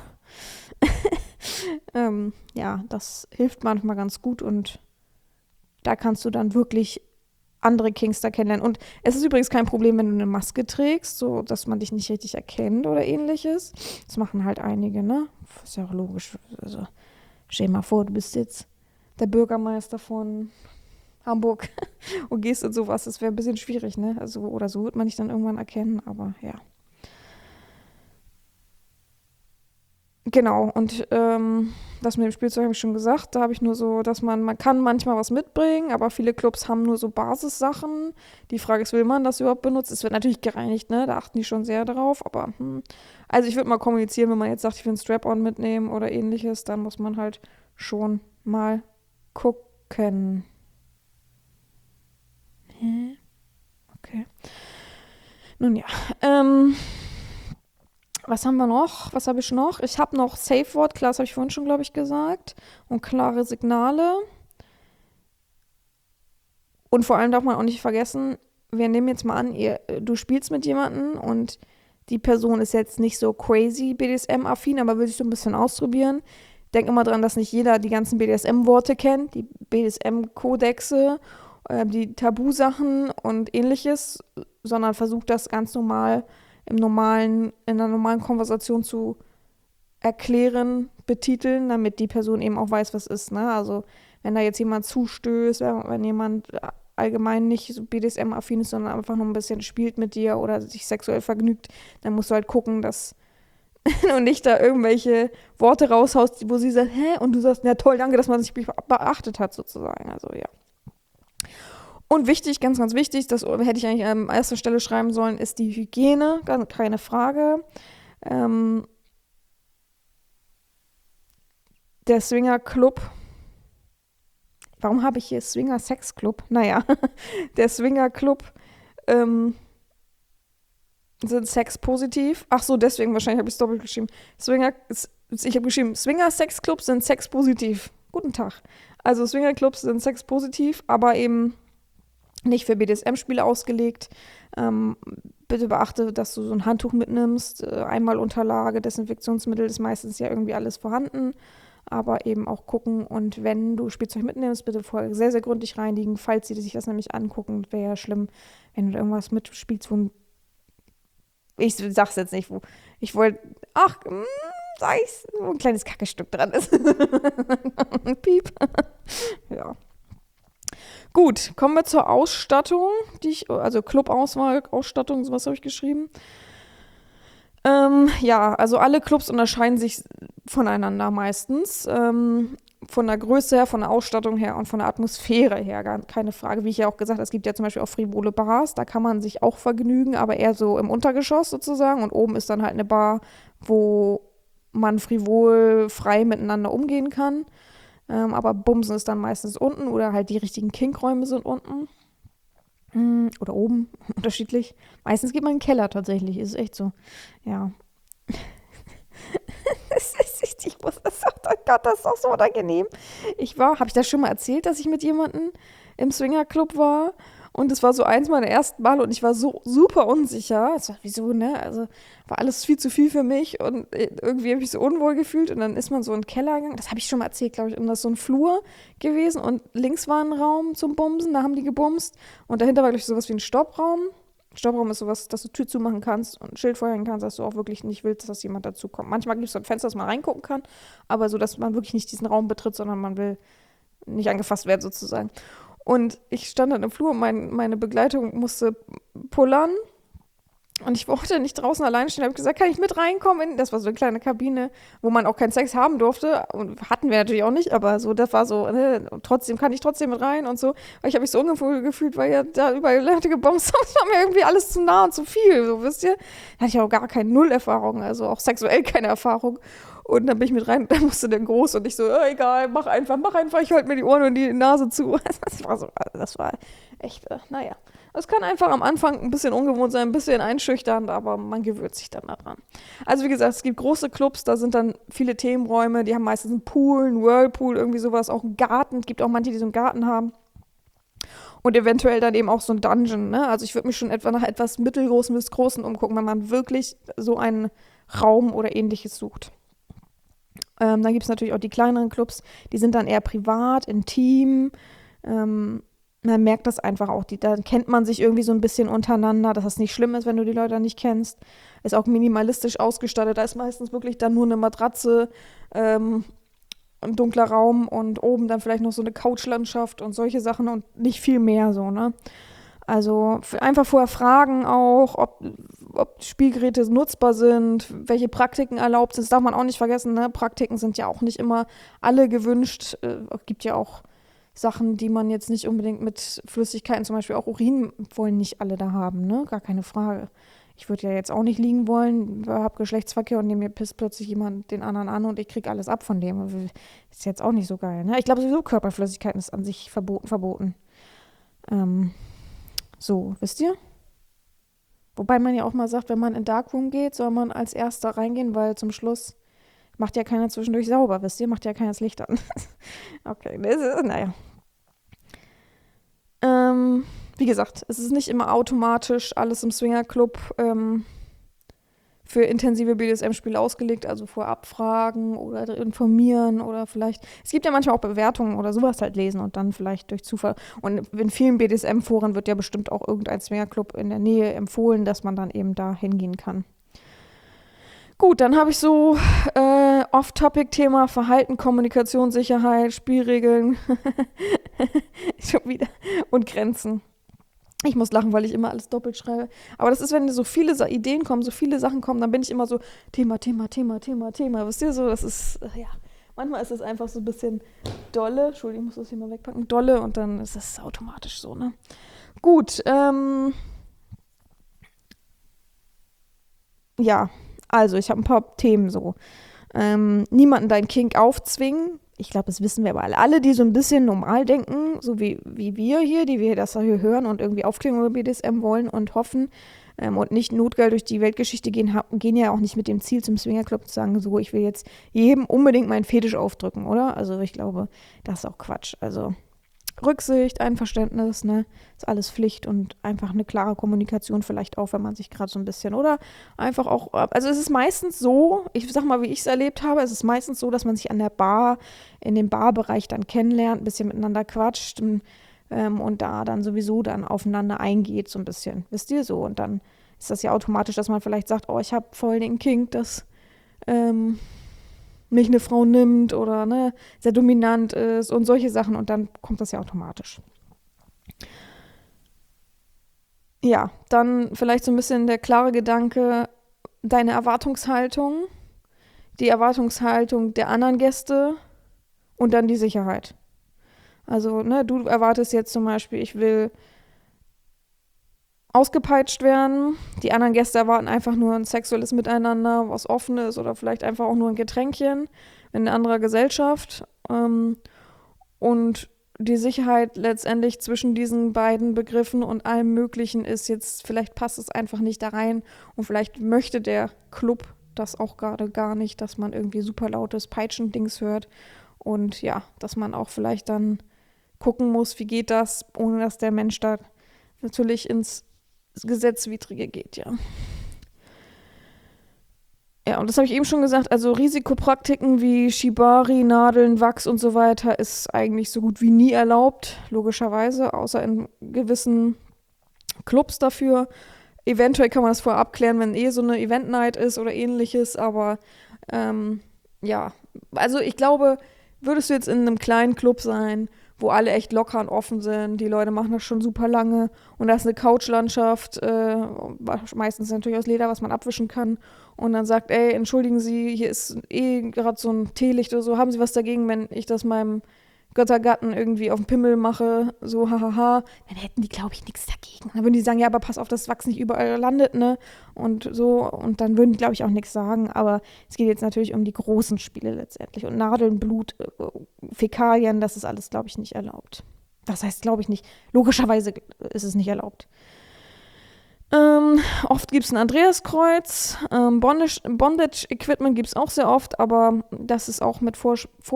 A: Ja, das hilft manchmal ganz gut. Und da kannst du dann wirklich andere Kings da kennenlernen. Und es ist übrigens kein Problem, wenn du eine Maske trägst, so dass man dich nicht richtig erkennt oder ähnliches. Das machen halt einige, ne? Das ist ja auch logisch. Also, stell dir mal vor, du bist jetzt der Bürgermeister von Hamburg und gehst in sowas. Das wäre ein bisschen schwierig, ne? Also, oder so wird man dich dann irgendwann erkennen, aber ja. Genau, und das mit dem Spielzeug habe ich schon gesagt. Da habe ich nur so, dass man kann manchmal was mitbringen, aber viele Clubs haben nur so Basissachen. Die Frage ist, will man das überhaupt benutzen? Es wird natürlich gereinigt, ne? Da achten die schon sehr drauf, aber also ich würde mal kommunizieren, wenn man jetzt sagt, ich will ein Strap-on mitnehmen oder ähnliches, dann muss man halt schon mal gucken. Hä? Okay. Nun ja, was haben wir noch? Was habe ich noch? Ich habe noch Safe Word, klar, das habe ich vorhin schon, glaube ich, gesagt. Und klare Signale. Und vor allem darf man auch nicht vergessen, wir nehmen jetzt mal an, du spielst mit jemandem und die Person ist jetzt nicht so crazy BDSM-affin, aber will sich so ein bisschen ausprobieren. Denk immer dran, dass nicht jeder die ganzen BDSM-Worte kennt, die BDSM-Kodexe, die Tabusachen und ähnliches, sondern versucht das ganz normal in einer normalen Konversation zu erklären, betiteln, damit die Person eben auch weiß, was ist. Ne? Also wenn da jetzt jemand zustößt, wenn jemand allgemein nicht so BDSM-affin ist, sondern einfach nur ein bisschen spielt mit dir oder sich sexuell vergnügt, dann musst du halt gucken, dass und nicht da irgendwelche Worte raushaust, wo sie sagt, hä? Und du sagst, ja toll, danke, dass man sich beachtet hat, sozusagen. Also ja. Und wichtig, ganz, ganz wichtig, das hätte ich eigentlich an erster Stelle schreiben sollen, ist die Hygiene, keine Frage. Der Swinger-Club, warum habe ich hier Swinger-Sex-Club? Naja, der Swinger-Club sind sexpositiv. Ach so, deswegen wahrscheinlich habe ich es doppelt geschrieben. Ich habe geschrieben, Swinger-Sex-Clubs sind sexpositiv. Guten Tag. Also Swinger-Clubs sind sexpositiv, aber eben nicht für BDSM-Spiele ausgelegt. Bitte beachte, dass du so ein Handtuch mitnimmst, Einmalunterlage, Desinfektionsmittel ist meistens ja irgendwie alles vorhanden, aber eben auch gucken und wenn du Spielzeug mitnimmst, bitte vorher sehr, sehr gründlich reinigen, falls sie sich das nämlich angucken, wäre ja schlimm, wenn du da irgendwas mitspielst, wo ich sag's jetzt nicht, wo ich wollte, sag ich's, wo ein kleines Kackestück dran ist. Piep. Ja. Gut, kommen wir zur Ausstattung, also Clubauswahl, Ausstattung, sowas habe ich geschrieben. Ja, also alle Clubs unterscheiden sich voneinander meistens. Von der Größe her, von der Ausstattung her und von der Atmosphäre her, keine Frage. Wie ich ja auch gesagt habe, es gibt ja zum Beispiel auch frivole Bars, da kann man sich auch vergnügen, aber eher so im Untergeschoss sozusagen. Und oben ist dann halt eine Bar, wo man frivol frei miteinander umgehen kann. Aber Bumsen ist dann meistens unten oder halt die richtigen Kinkräume sind unten. Oder oben, unterschiedlich. Meistens geht man in den Keller tatsächlich, ist echt so. Ja. Oh Gott, das ist doch so unangenehm. Habe ich das schon mal erzählt, dass ich mit jemandem im Swingerclub war? Und es war so eins meiner ersten Male und ich war so super unsicher. Es war wieso, ne? Also war alles viel zu viel für mich und irgendwie habe ich mich so unwohl gefühlt und dann ist man so in den Keller gegangen. Das habe ich schon mal erzählt, glaube ich. Und das ist so ein Flur gewesen und links war ein Raum zum Bumsen, da haben die gebumst. Und dahinter war, glaube ich, sowas wie ein Stoppraum. Stoppraum ist sowas, dass du Tür zumachen kannst und ein Schild vorhängen kannst, dass du auch wirklich nicht willst, dass jemand dazu kommt. Manchmal gibt es so ein Fenster, dass man reingucken kann, aber so, dass man wirklich nicht diesen Raum betritt, sondern man will nicht angefasst werden sozusagen. Und ich stand dann im Flur und meine Begleitung musste pullern. Und ich wollte nicht draußen allein stehen. Da habe ich gesagt, kann ich mit reinkommen? Das war so eine kleine Kabine, wo man auch keinen Sex haben durfte. Und hatten wir natürlich auch nicht, aber so, das war so, ne, trotzdem kann ich trotzdem mit rein und so. Weil ich habe mich so ungewohnt gefühlt, weil ja da überall Leute gebomst haben. Das war mir irgendwie alles zu nah und zu viel, so wisst ihr. Da hatte ich auch gar keine Null-Erfahrung, also auch sexuell keine Erfahrung. Und dann bin ich mit rein, da musste der groß und ich so, egal, mach einfach, ich halte mir die Ohren und die Nase zu. Das war echt, naja. Es kann einfach am Anfang ein bisschen ungewohnt sein, ein bisschen einschüchternd, aber man gewöhnt sich dann daran. Also wie gesagt, es gibt große Clubs, da sind dann viele Themenräume, die haben meistens einen Pool, einen Whirlpool, irgendwie sowas, auch einen Garten. Es gibt auch manche, die so einen Garten haben. Und eventuell dann eben auch so ein Dungeon, ne? Also ich würde mich schon etwa nach etwas mittelgroßen bis großen umgucken, wenn man wirklich so einen Raum oder ähnliches sucht. Dann gibt es natürlich auch die kleineren Clubs, die sind dann eher privat, intim, man merkt das einfach auch. Da kennt man sich irgendwie so ein bisschen untereinander, dass das nicht schlimm ist, wenn du die Leute nicht kennst. Ist auch minimalistisch ausgestattet. Da ist meistens wirklich dann nur eine Matratze, ein dunkler Raum und oben dann vielleicht noch so eine Couchlandschaft und solche Sachen und nicht viel mehr so, ne? Also einfach vorher fragen auch, ob Spielgeräte nutzbar sind, welche Praktiken erlaubt sind. Das darf man auch nicht vergessen, ne? Praktiken sind ja auch nicht immer alle gewünscht. Gibt ja auch Sachen, die man jetzt nicht unbedingt mit Flüssigkeiten, zum Beispiel auch Urin, wollen nicht alle da haben, ne? Gar keine Frage. Ich würde ja jetzt auch nicht liegen wollen, habe Geschlechtsverkehr und neben mir pisst plötzlich jemand den anderen an und ich kriege alles ab von dem. Ist jetzt auch nicht so geil, ne? Ich glaube sowieso, Körperflüssigkeiten ist an sich verboten. So, wisst ihr? Wobei man ja auch mal sagt, wenn man in Darkroom geht, soll man als Erster reingehen, weil zum Schluss macht ja keiner zwischendurch sauber, wisst ihr? Macht ja keiner das Licht an. Okay, naja. Wie gesagt, es ist nicht immer automatisch alles im Swingerclub für intensive BDSM-Spiele ausgelegt, also vorab fragen oder informieren oder vielleicht, es gibt ja manchmal auch Bewertungen oder sowas halt lesen und dann vielleicht durch Zufall. Und in vielen BDSM-Foren wird ja bestimmt auch irgendein Swingerclub in der Nähe empfohlen, dass man dann eben da hingehen kann. Gut, dann habe ich so Off-Topic-Thema Verhalten, Kommunikation, Sicherheit, Spielregeln schon wieder und Grenzen. Ich muss lachen, weil ich immer alles doppelt schreibe. Aber das ist, wenn so viele Ideen kommen, so viele Sachen kommen, dann bin ich immer so Thema. Wisst ihr so, das ist, ja, manchmal ist es einfach so ein bisschen dolle. Entschuldigung, ich muss das hier mal wegpacken. Dolle und dann ist es automatisch so, ne? Gut, ja, also ich habe ein paar Themen so. Niemanden dein Kink aufzwingen. Ich glaube, das wissen wir aber alle. Alle, die so ein bisschen normal denken, so wie wir hier, die wir das hier hören und irgendwie Aufklärung über BDSM wollen und hoffen und nicht notgeil durch die Weltgeschichte gehen ja auch nicht mit dem Ziel zum Swingerclub zu sagen, so, ich will jetzt jedem unbedingt meinen Fetisch aufdrücken, oder? Also ich glaube, das ist auch Quatsch. Also Rücksicht, Einverständnis, ne, ist alles Pflicht und einfach eine klare Kommunikation vielleicht auch, wenn man sich gerade so ein bisschen oder einfach auch, also es ist meistens so, ich sag mal, wie ich es erlebt habe, es ist meistens so, dass man sich an der Bar, in dem Barbereich dann kennenlernt, ein bisschen miteinander quatscht und da dann sowieso dann aufeinander eingeht so ein bisschen, wisst ihr so, und dann ist das ja automatisch, dass man vielleicht sagt, oh, ich habe voll den Kink, dass mich eine Frau nimmt oder ne, sehr dominant ist und solche Sachen und dann kommt das ja automatisch. Ja, dann vielleicht so ein bisschen der klare Gedanke, deine Erwartungshaltung, die Erwartungshaltung der anderen Gäste und dann die Sicherheit. Also, ne, du erwartest jetzt zum Beispiel, ich will ausgepeitscht werden. Die anderen Gäste erwarten einfach nur ein sexuelles Miteinander, was offen ist oder vielleicht einfach auch nur ein Getränkchen in anderer Gesellschaft. Und die Sicherheit letztendlich zwischen diesen beiden Begriffen und allem Möglichen ist jetzt, vielleicht passt es einfach nicht da rein und vielleicht möchte der Club das auch gerade gar nicht, dass man irgendwie super lautes Peitschendings hört und ja, dass man auch vielleicht dann gucken muss, wie geht das, ohne dass der Mensch da natürlich ins Gesetzwidrige geht, ja. Ja, und das habe ich eben schon gesagt, also Risikopraktiken wie Shibari, Nadeln, Wachs und so weiter ist eigentlich so gut wie nie erlaubt, logischerweise, außer in gewissen Clubs dafür. Eventuell kann man das vorher abklären, wenn so eine Event-Night ist oder ähnliches, aber ja, also ich glaube, würdest du jetzt in einem kleinen Club sein, wo alle echt locker und offen sind, die Leute machen das schon super lange und da ist eine Couchlandschaft, meistens natürlich aus Leder, was man abwischen kann und dann sagt, ey, entschuldigen Sie, hier ist gerade so ein Teelicht oder so, haben Sie was dagegen, wenn ich das meinem Göttergatten irgendwie auf den Pimmel mache, so hahaha, dann hätten die, glaube ich, nichts dagegen. Dann würden die sagen, ja, aber pass auf, dass das Wachs nicht überall landet, ne? Und so, und dann würden die, glaube ich, auch nichts sagen. Aber es geht jetzt natürlich um die großen Spiele letztendlich. Und Nadeln, Blut, Fäkalien, das ist alles, glaube ich, nicht erlaubt. Das heißt, glaube ich nicht. Logischerweise ist es nicht erlaubt. Oft gibt es ein Andreaskreuz. Bondage-Equipment gibt es auch sehr oft, aber das ist auch mit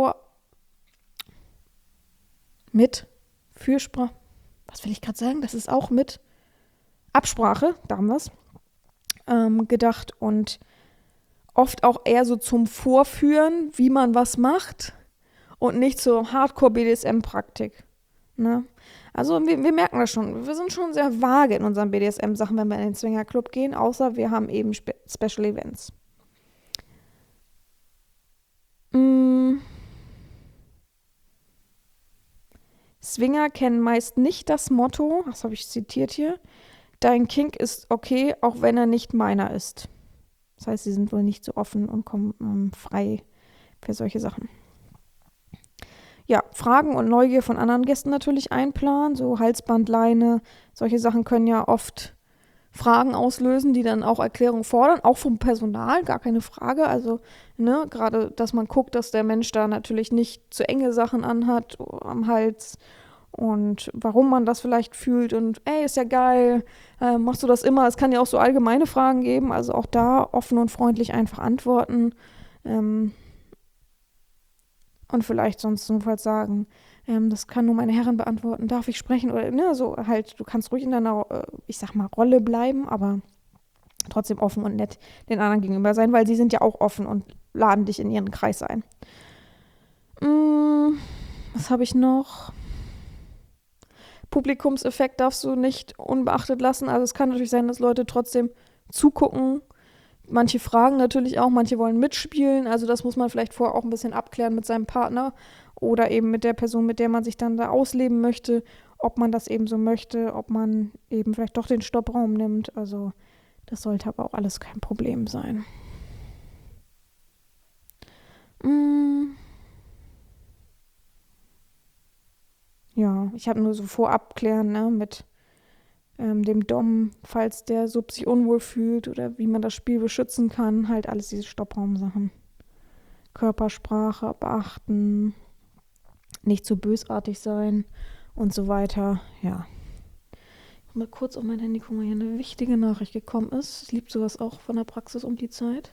A: Fürsprache, was will ich gerade sagen? Das ist auch mit Absprache, da haben wir es, gedacht und oft auch eher so zum Vorführen, wie man was macht und nicht zur Hardcore-BDSM-Praktik. Ne? Also wir merken das schon. Wir sind schon sehr vage in unseren BDSM-Sachen, wenn wir in den Swingerclub gehen, außer wir haben eben Special Events. Swinger kennen meist nicht das Motto, das habe ich zitiert hier, dein Kink ist okay, auch wenn er nicht meiner ist. Das heißt, sie sind wohl nicht so offen und kommen frei für solche Sachen. Ja, Fragen und Neugier von anderen Gästen natürlich einplanen, so Halsbandleine, solche Sachen können ja oft Fragen auslösen, die dann auch Erklärung fordern, auch vom Personal, gar keine Frage. Also, ne, gerade, dass man guckt, dass der Mensch da natürlich nicht zu enge Sachen anhat am Hals und warum man das vielleicht fühlt und ey, ist ja geil, machst du das immer? Es kann ja auch so allgemeine Fragen geben, also auch da offen und freundlich einfach antworten. Und vielleicht sonst notfalls sagen, das kann nur meine Herrin beantworten, darf ich sprechen? Oder, ne, so halt, du kannst ruhig in deiner, ich sag mal, Rolle bleiben, aber trotzdem offen und nett den anderen gegenüber sein, weil sie sind ja auch offen und laden dich in ihren Kreis ein. Was habe ich noch? Publikumseffekt darfst du nicht unbeachtet lassen. Also es kann natürlich sein, dass Leute trotzdem zugucken. Manche fragen natürlich auch, manche wollen mitspielen. Also das muss man vielleicht vorher auch ein bisschen abklären mit seinem Partner oder eben mit der Person, mit der man sich dann da ausleben möchte, ob man das eben so möchte, ob man eben vielleicht doch den Stoppraum nimmt. Also das sollte aber auch alles kein Problem sein. Ja, ich habe nur so vorab klären, ne, mit dem Dom, falls der Sub sich unwohl fühlt oder wie man das Spiel beschützen kann. Halt alles diese Stoppraumsachen. Körpersprache beachten, nicht zu bösartig sein und so weiter. Ja. Mal kurz auf mein Handy gucken, weil hier eine wichtige Nachricht gekommen ist. Es liebt sowas auch von der Praxis um die Zeit.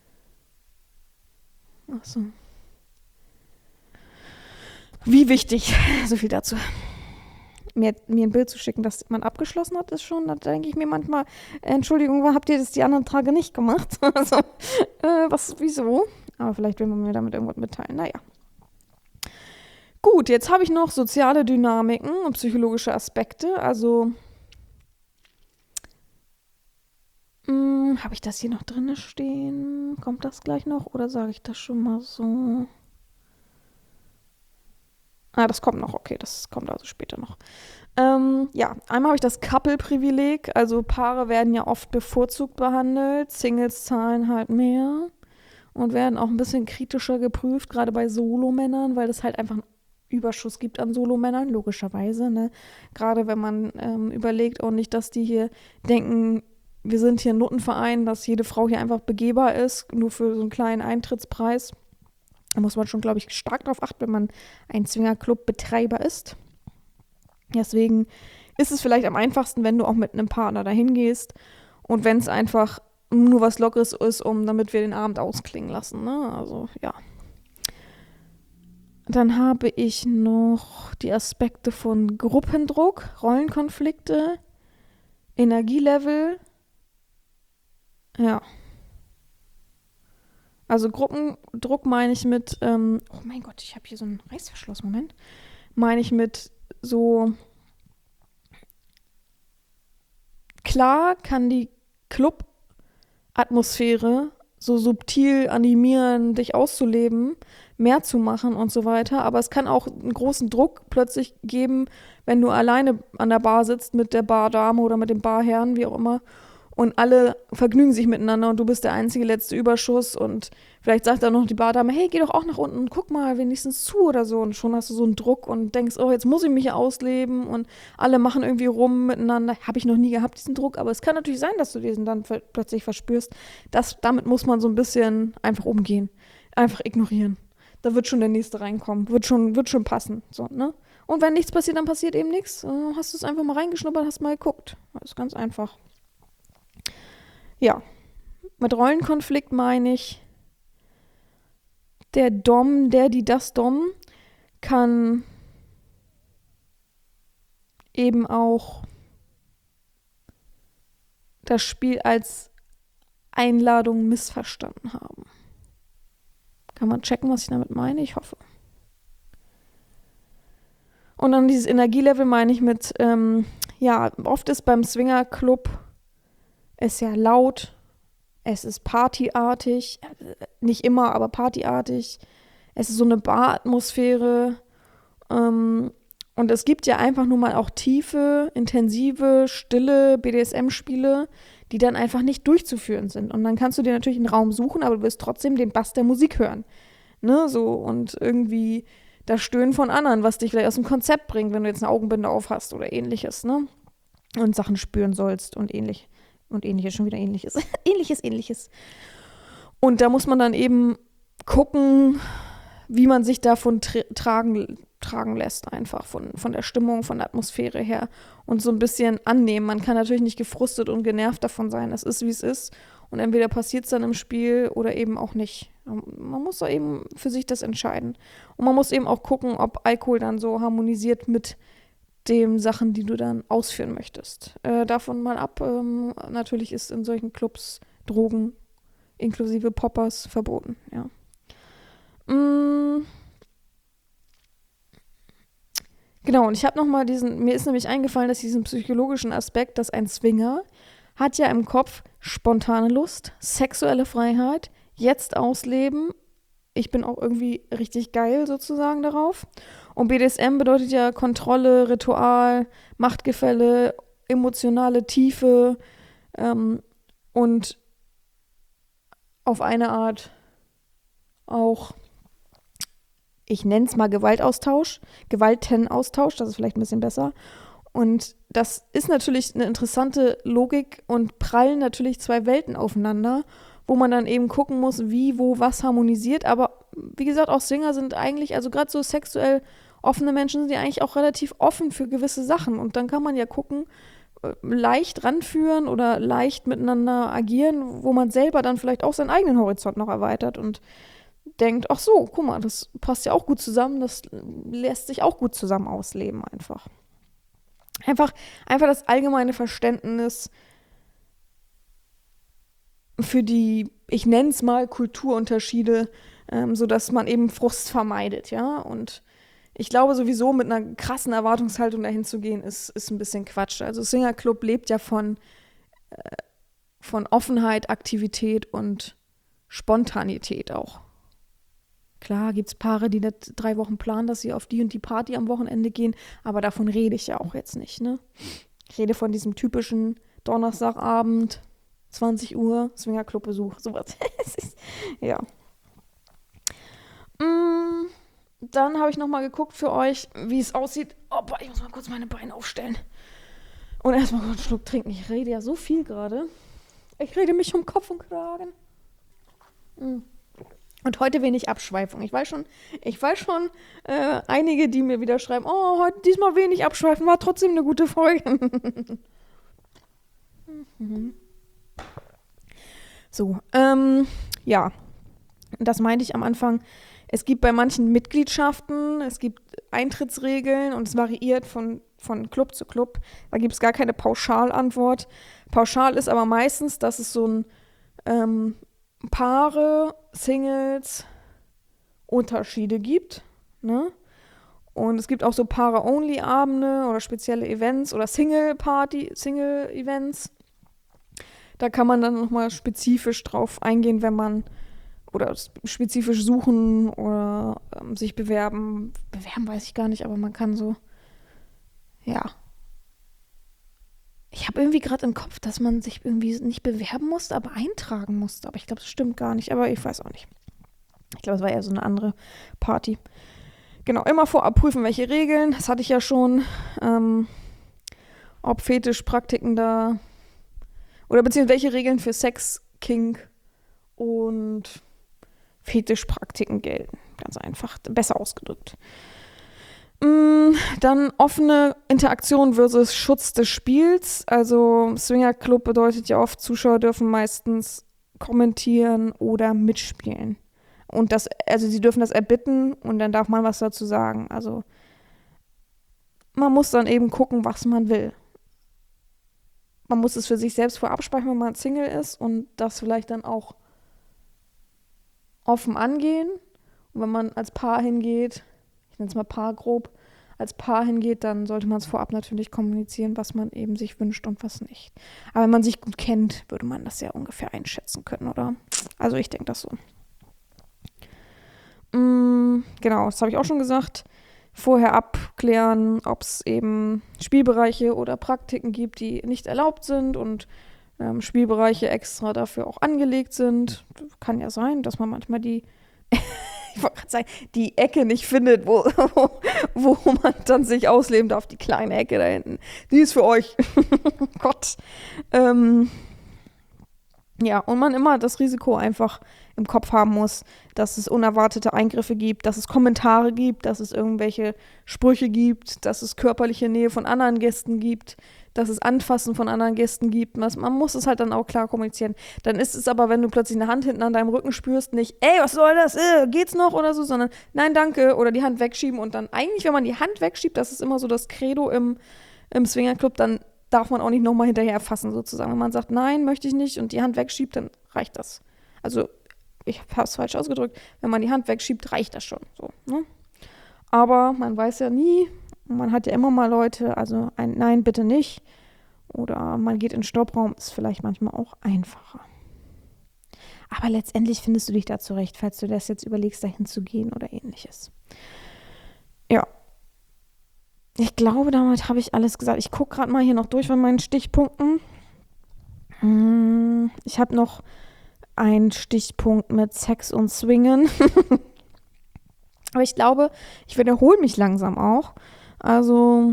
A: Ach so. Wie wichtig? So viel dazu. Mir ein Bild zu schicken, dass man abgeschlossen hat, ist schon, da denke ich mir manchmal, Entschuldigung, warum habt ihr das die anderen Tage nicht gemacht? Also, wieso? Aber vielleicht will man mir damit irgendwas mitteilen. Naja. Gut, jetzt habe ich noch soziale Dynamiken und psychologische Aspekte. Also, habe ich das hier noch drin stehen? Kommt das gleich noch oder sage ich das schon mal so? Das kommt noch, okay, das kommt also später noch. Ja, einmal habe ich das Couple-Privileg, also Paare werden ja oft bevorzugt behandelt, Singles zahlen halt mehr und werden auch ein bisschen kritischer geprüft, gerade bei Solomännern, weil es halt einfach einen Überschuss gibt an Solomännern, logischerweise, ne? Gerade wenn man überlegt, auch nicht, dass die hier denken, wir sind hier ein Nuttenverein, dass jede Frau hier einfach begehbar ist, nur für so einen kleinen Eintrittspreis. Da muss man schon, glaube ich, stark darauf achten, wenn man ein Swingerclub-Betreiber ist. Deswegen ist es vielleicht am einfachsten, wenn du auch mit einem Partner dahin gehst und wenn es einfach nur was Lockeres ist, damit wir den Abend ausklingen lassen. Ne? Also ja. Dann habe ich noch die Aspekte von Gruppendruck, Rollenkonflikte, Energielevel. Ja. Also Gruppendruck meine ich mit, oh mein Gott, ich habe hier so einen Reißverschluss, Moment. Meine ich mit so, klar kann die Club-Atmosphäre so subtil animieren, dich auszuleben, mehr zu machen und so weiter, aber es kann auch einen großen Druck plötzlich geben, wenn du alleine an der Bar sitzt mit der Bardame oder mit dem Barherrn, wie auch immer, und alle vergnügen sich miteinander und du bist der einzige letzte Überschuss und vielleicht sagt dann noch die Bardame, hey, geh doch auch nach unten, guck mal wenigstens zu oder so und schon hast du so einen Druck und denkst, oh, jetzt muss ich mich ausleben und alle machen irgendwie rum miteinander. Habe ich noch nie gehabt, diesen Druck, aber es kann natürlich sein, dass du diesen dann plötzlich verspürst. Damit muss man so ein bisschen einfach umgehen, einfach ignorieren. Da wird schon der Nächste reinkommen, wird schon passen, so, ne? Und wenn nichts passiert, dann passiert eben nichts. Hast du es einfach mal reingeschnuppert, hast mal geguckt. Das ist ganz einfach. Ja, mit Rollenkonflikt meine ich, der Dom, das Dom, kann eben auch das Spiel als Einladung missverstanden haben. Kann man checken, was ich damit meine? Ich hoffe. Und dann dieses Energielevel meine ich mit, oft ist beim Swingerclub es ja laut, es ist partyartig, nicht immer, aber partyartig. Es ist so eine Baratmosphäre. Und es gibt ja einfach nur mal auch tiefe, intensive, stille BDSM-Spiele, die dann einfach nicht durchzuführen sind. Und dann kannst du dir natürlich einen Raum suchen, aber du wirst trotzdem den Bass der Musik hören. Ne, so, und irgendwie das Stöhnen von anderen, was dich vielleicht aus dem Konzept bringt, wenn du jetzt eine Augenbinde auf hast oder ähnliches, ne? Und Sachen spüren sollst und ähnlich. Und ähnliches, schon wieder ähnliches. ähnliches. Und da muss man dann eben gucken, wie man sich davon tragen lässt, einfach von der Stimmung, von der Atmosphäre her und so ein bisschen annehmen. Man kann natürlich nicht gefrustet und genervt davon sein. Es ist, wie es ist. Und entweder passiert es dann im Spiel oder eben auch nicht. Man muss da eben für sich das entscheiden. Und man muss eben auch gucken, ob Alkohol dann so harmonisiert mit den Sachen, die du dann ausführen möchtest. Davon mal ab, natürlich ist in solchen Clubs Drogen inklusive Poppers verboten, ja. Genau, und ich habe nochmal mir ist nämlich eingefallen, dass diesen psychologischen Aspekt, dass ein Swinger hat ja im Kopf spontane Lust, sexuelle Freiheit, jetzt ausleben. Ich bin auch irgendwie richtig geil sozusagen darauf. Und BDSM bedeutet ja Kontrolle, Ritual, Machtgefälle, emotionale Tiefe und auf eine Art auch, ich nenne es mal Gewaltenaustausch, das ist vielleicht ein bisschen besser. Und das ist natürlich eine interessante Logik und prallen natürlich zwei Welten aufeinander, wo man dann eben gucken muss, wie, wo, was harmonisiert. Aber wie gesagt, auch Swinger sind eigentlich, also gerade so sexuell offene Menschen sind ja eigentlich auch relativ offen für gewisse Sachen. Und dann kann man ja gucken, leicht ranführen oder leicht miteinander agieren, wo man selber dann vielleicht auch seinen eigenen Horizont noch erweitert und denkt, ach so, guck mal, das passt ja auch gut zusammen, das lässt sich auch gut zusammen ausleben einfach. Einfach das allgemeine Verständnis für die, ich nenne es mal, Kulturunterschiede, sodass man eben Frust vermeidet, ja. Und ich glaube sowieso, mit einer krassen Erwartungshaltung dahin zu gehen, ist ein bisschen Quatsch. Also Swingerclub lebt ja von Offenheit, Aktivität und Spontanität auch. Klar gibt es Paare, die 3 Wochen planen, dass sie auf die und die Party am Wochenende gehen, aber davon rede ich ja auch jetzt nicht, ne? Ich rede von diesem typischen Donnerstagabend, 20 Uhr, Swingerclub-Besuch, sowas. Ja. Dann habe ich nochmal geguckt für euch, wie es aussieht. Opa, ich muss mal kurz meine Beine aufstellen. Und erstmal einen Schluck trinken. Ich rede ja so viel gerade. Ich rede mich um Kopf und Kragen. Und heute wenig Abschweifung. Ich weiß schon, einige, die mir wieder schreiben, oh, heute diesmal wenig Abschweifen, war trotzdem eine gute Folge. So, ja, das meinte ich am Anfang. Es gibt bei manchen Mitgliedschaften, es gibt Eintrittsregeln und es variiert von Club zu Club. Da gibt es gar keine Pauschalantwort. Pauschal ist aber meistens, dass es so ein Paare, Singles, Unterschiede gibt, ne? Und es gibt auch so Paare-Only-Abende oder spezielle Events oder Single-Events. Da kann man dann nochmal spezifisch drauf eingehen, wenn man oder spezifisch suchen oder sich bewerben. Bewerben weiß ich gar nicht, aber man kann so, ja. Ich habe irgendwie gerade im Kopf, dass man sich irgendwie nicht bewerben musste, aber eintragen musste. Aber ich glaube, das stimmt gar nicht. Aber ich weiß auch nicht. Ich glaube, es war eher so eine andere Party. Genau, immer vorab prüfen, welche Regeln. Das hatte ich ja schon. Ob Fetischpraktiken da oder beziehungsweise welche Regeln für Sex, Kink und Fetischpraktiken gelten. Ganz einfach, besser ausgedrückt. Dann offene Interaktion versus Schutz des Spiels. Also Swingerclub bedeutet ja oft, Zuschauer dürfen meistens kommentieren oder mitspielen. Und sie dürfen das erbitten und dann darf man was dazu sagen. Also man muss dann eben gucken, was man will. Man muss es für sich selbst vorab sprechen, wenn man Single ist und das vielleicht dann auch offen angehen. Und wenn man als Paar hingeht, ich nenne es mal Paar grob, als Paar hingeht, dann sollte man es vorab natürlich kommunizieren, was man eben sich wünscht und was nicht. Aber wenn man sich gut kennt, würde man das ja ungefähr einschätzen können, oder? Also ich denke das so. Genau, das habe ich auch schon gesagt. Vorher abklären, ob es eben Spielbereiche oder Praktiken gibt, die nicht erlaubt sind und Spielbereiche extra dafür auch angelegt sind. Kann ja sein, dass man manchmal die ich wollte gerade sagen, die Ecke nicht findet, wo man dann sich ausleben darf. Die kleine Ecke da hinten. Die ist für euch. Gott. Ja, und man immer das Risiko einfach im Kopf haben muss, dass es unerwartete Eingriffe gibt, dass es Kommentare gibt, dass es irgendwelche Sprüche gibt, dass es körperliche Nähe von anderen Gästen gibt, dass es Anfassen von anderen Gästen gibt. Man muss es halt dann auch klar kommunizieren. Dann ist es aber, wenn du plötzlich eine Hand hinten an deinem Rücken spürst, nicht, ey, was soll das, geht's noch oder so, sondern nein, danke, oder die Hand wegschieben und dann eigentlich, wenn man die Hand wegschiebt, das ist immer so das Credo im Swingerclub, dann darf man auch nicht nochmal hinterher erfassen sozusagen. Wenn man sagt, nein, möchte ich nicht und die Hand wegschiebt, dann reicht das. Also, ich habe es falsch ausgedrückt, wenn man die Hand wegschiebt, reicht das schon. So, ne? Aber man weiß ja nie, man hat ja immer mal Leute, also ein Nein, bitte nicht. Oder man geht in den Stoppraum, ist vielleicht manchmal auch einfacher. Aber letztendlich findest du dich da zurecht, falls du das jetzt überlegst, dahin zu gehen oder ähnliches. Ja. Ich glaube, damit habe ich alles gesagt. Ich gucke gerade mal hier noch durch von meinen Stichpunkten. Ich habe noch einen Stichpunkt mit Sex und Swingen. Aber ich glaube, ich wiederhole mich langsam auch. Also,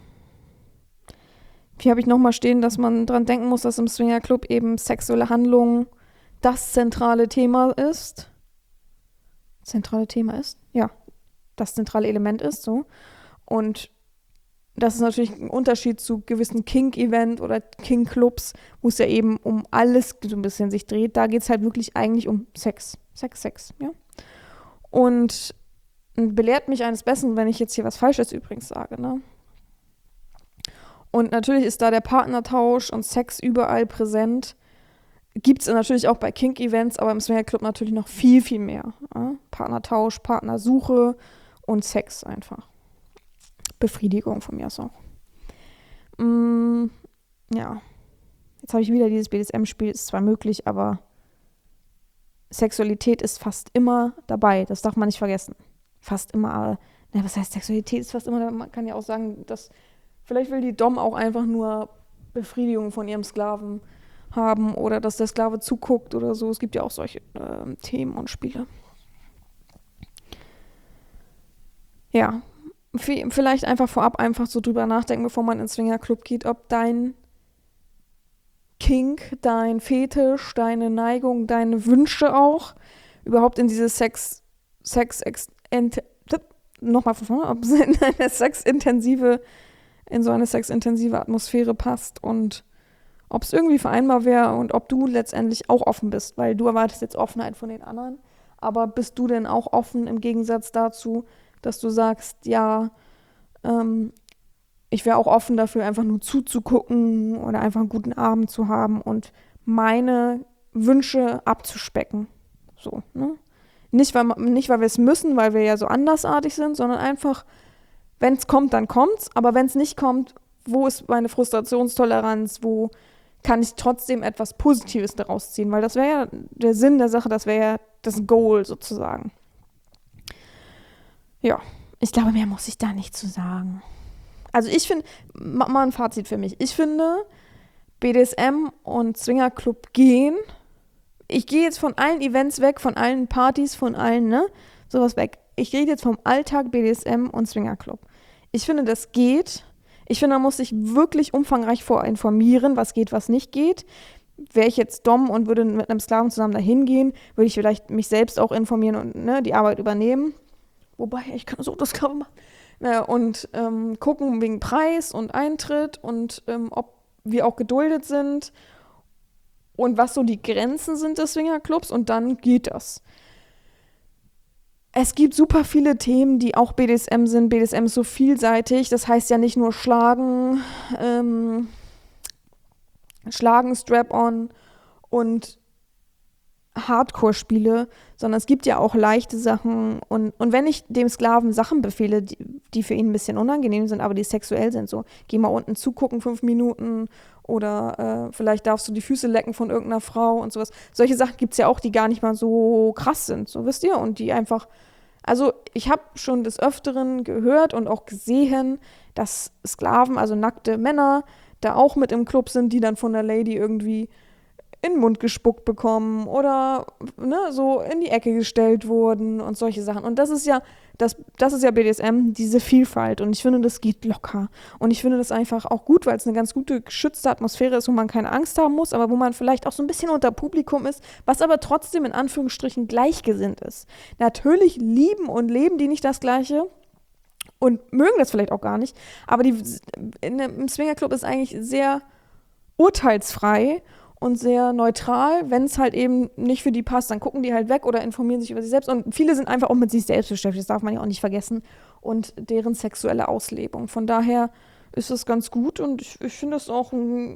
A: hier habe ich nochmal stehen, dass man dran denken muss, dass im Swingerclub eben sexuelle Handlungen das zentrale Thema ist. Zentrale Thema ist? Ja, das zentrale Element ist so. Und das ist natürlich ein Unterschied zu gewissen Kink-Event oder Kink-Clubs, wo es ja eben um alles so ein bisschen sich dreht. Da geht es halt wirklich eigentlich um Sex. Sex, ja. Und belehrt mich eines Besseren, wenn ich jetzt hier was Falsches übrigens sage, ne? Und natürlich ist da der Partnertausch und Sex überall präsent. Gibt es natürlich auch bei Kink-Events, aber im Swingerclub natürlich noch viel, viel mehr. Ja? Partnertausch, Partnersuche und Sex einfach. Befriedigung von mir aus auch. Ja. Jetzt habe ich wieder dieses BDSM-Spiel, ist zwar möglich, aber Sexualität ist fast immer dabei. Das darf man nicht vergessen. Fast immer, aber was heißt Sexualität ist fast immer dabei? Man kann ja auch sagen, dass vielleicht will die Dom auch einfach nur Befriedigung von ihrem Sklaven haben oder dass der Sklave zuguckt oder so. Es gibt ja auch solche Themen und Spiele. Ja. Vielleicht einfach vorab einfach so drüber nachdenken, bevor man ins Swingerclub geht, ob dein Kink, dein Fetisch, deine Neigung, deine Wünsche auch überhaupt in diese nochmal von vorne, ob es in so eine sexintensive Atmosphäre passt und ob es irgendwie vereinbar wäre und ob du letztendlich auch offen bist, weil du erwartest jetzt Offenheit von den anderen, aber bist du denn auch offen im Gegensatz dazu, dass du sagst, ja, ich wäre auch offen dafür, einfach nur zuzugucken oder einfach einen guten Abend zu haben und meine Wünsche abzuspecken. So, ne? Nicht, weil wir es müssen, weil wir ja so andersartig sind, sondern einfach, wenn es kommt, dann kommt's. Aber wenn es nicht kommt, wo ist meine Frustrationstoleranz? Wo kann ich trotzdem etwas Positives daraus ziehen? Weil das wäre ja der Sinn der Sache, das wäre ja das Goal sozusagen. Ja, ich glaube, mehr muss ich da nicht zu sagen. Also ich finde, mach mal ein Fazit für mich. Ich finde, BDSM und Swingerclub gehen. Ich gehe jetzt von allen Events weg, von allen Partys, von allen, ne? Sowas weg. Ich rede jetzt vom Alltag BDSM und Swingerclub. Ich finde, das geht. Ich finde, man muss sich wirklich umfangreich vorinformieren, was geht, was nicht geht. Wäre ich jetzt Dom und würde mit einem Sklaven zusammen dahin gehen, würde ich vielleicht mich selbst auch informieren und die Arbeit übernehmen. Wobei, ich kann so das Sklave machen. Und gucken wegen Preis und Eintritt und ob wir auch geduldet sind und was so die Grenzen sind des Swingerclubs und dann geht das. Es gibt super viele Themen, die auch BDSM sind. BDSM ist so vielseitig, das heißt ja nicht nur Schlagen, Strap-on und Hardcore-Spiele, sondern es gibt ja auch leichte Sachen. Und wenn ich dem Sklaven Sachen befehle, die für ihn ein bisschen unangenehm sind, aber die sexuell sind, so, geh mal unten zugucken 5 Minuten oder vielleicht darfst du die Füße lecken von irgendeiner Frau und sowas. Solche Sachen gibt es ja auch, die gar nicht mal so krass sind, so wisst ihr, und die einfach, also ich habe schon des Öfteren gehört und auch gesehen, dass Sklaven, also nackte Männer, da auch mit im Club sind, die dann von der Lady irgendwie in den Mund gespuckt bekommen oder so in die Ecke gestellt wurden und solche Sachen. Und das ist ja BDSM, diese Vielfalt. Und ich finde, das geht locker. Und ich finde das einfach auch gut, weil es eine ganz gute, geschützte Atmosphäre ist, wo man keine Angst haben muss, aber wo man vielleicht auch so ein bisschen unter Publikum ist, was aber trotzdem in Anführungsstrichen gleichgesinnt ist. Natürlich lieben und leben die nicht das Gleiche und mögen das vielleicht auch gar nicht, aber im Swingerclub ist eigentlich sehr urteilsfrei und sehr neutral. Wenn es halt eben nicht für die passt, dann gucken die halt weg oder informieren sich über sich selbst. Und viele sind einfach auch mit sich selbst beschäftigt, das darf man ja auch nicht vergessen. Und deren sexuelle Auslebung. Von daher ist das ganz gut und ich finde das auch,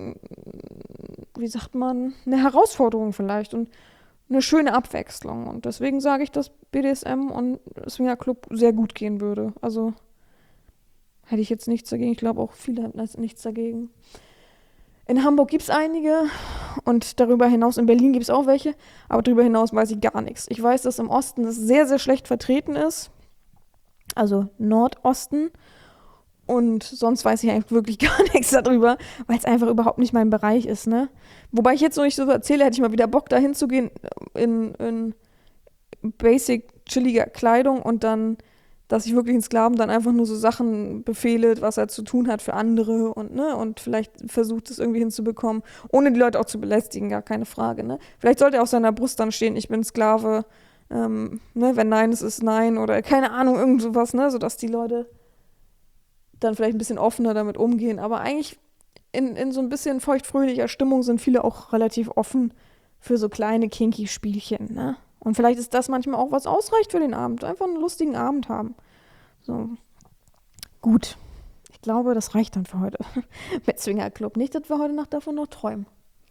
A: wie sagt man, eine Herausforderung vielleicht und eine schöne Abwechslung. Und deswegen sage ich, dass BDSM und Swingerclub sehr gut gehen würde. Also hätte ich jetzt nichts dagegen. Ich glaube auch viele haben nichts dagegen. In Hamburg gibt es einige und darüber hinaus, in Berlin gibt es auch welche, aber darüber hinaus weiß ich gar nichts. Ich weiß, dass im Osten das sehr, sehr schlecht vertreten ist, also Nordosten, und sonst weiß ich eigentlich wirklich gar nichts darüber, weil es einfach überhaupt nicht mein Bereich ist, ne? Wobei ich jetzt so nicht so erzähle, hätte ich mal wieder Bock, da hinzugehen in basic, chilliger Kleidung und dann, dass ich wirklich einen Sklaven dann einfach nur so Sachen befehle, was er zu tun hat für andere und vielleicht versucht es irgendwie hinzubekommen, ohne die Leute auch zu belästigen, gar keine Frage, ne? Vielleicht sollte auf seiner Brust dann stehen, ich bin Sklave, wenn nein, es ist nein oder keine Ahnung, irgend sowas, ne? Sodass die Leute dann vielleicht ein bisschen offener damit umgehen, aber eigentlich in so ein bisschen feuchtfröhlicher Stimmung sind viele auch relativ offen für so kleine kinky Spielchen, ne? Und vielleicht ist das manchmal auch, was ausreicht für den Abend. Einfach einen lustigen Abend haben. So. Gut. Ich glaube, das reicht dann für heute. Mit Swingerclub. Nicht, dass wir heute Nacht davon noch träumen.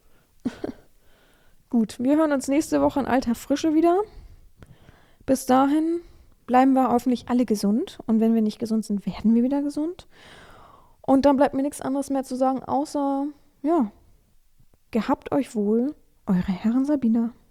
A: Gut. Wir hören uns nächste Woche in alter Frische wieder. Bis dahin bleiben wir hoffentlich alle gesund. Und wenn wir nicht gesund sind, werden wir wieder gesund. Und dann bleibt mir nichts anderes mehr zu sagen, außer, ja, gehabt euch wohl, eure Herren Sabina.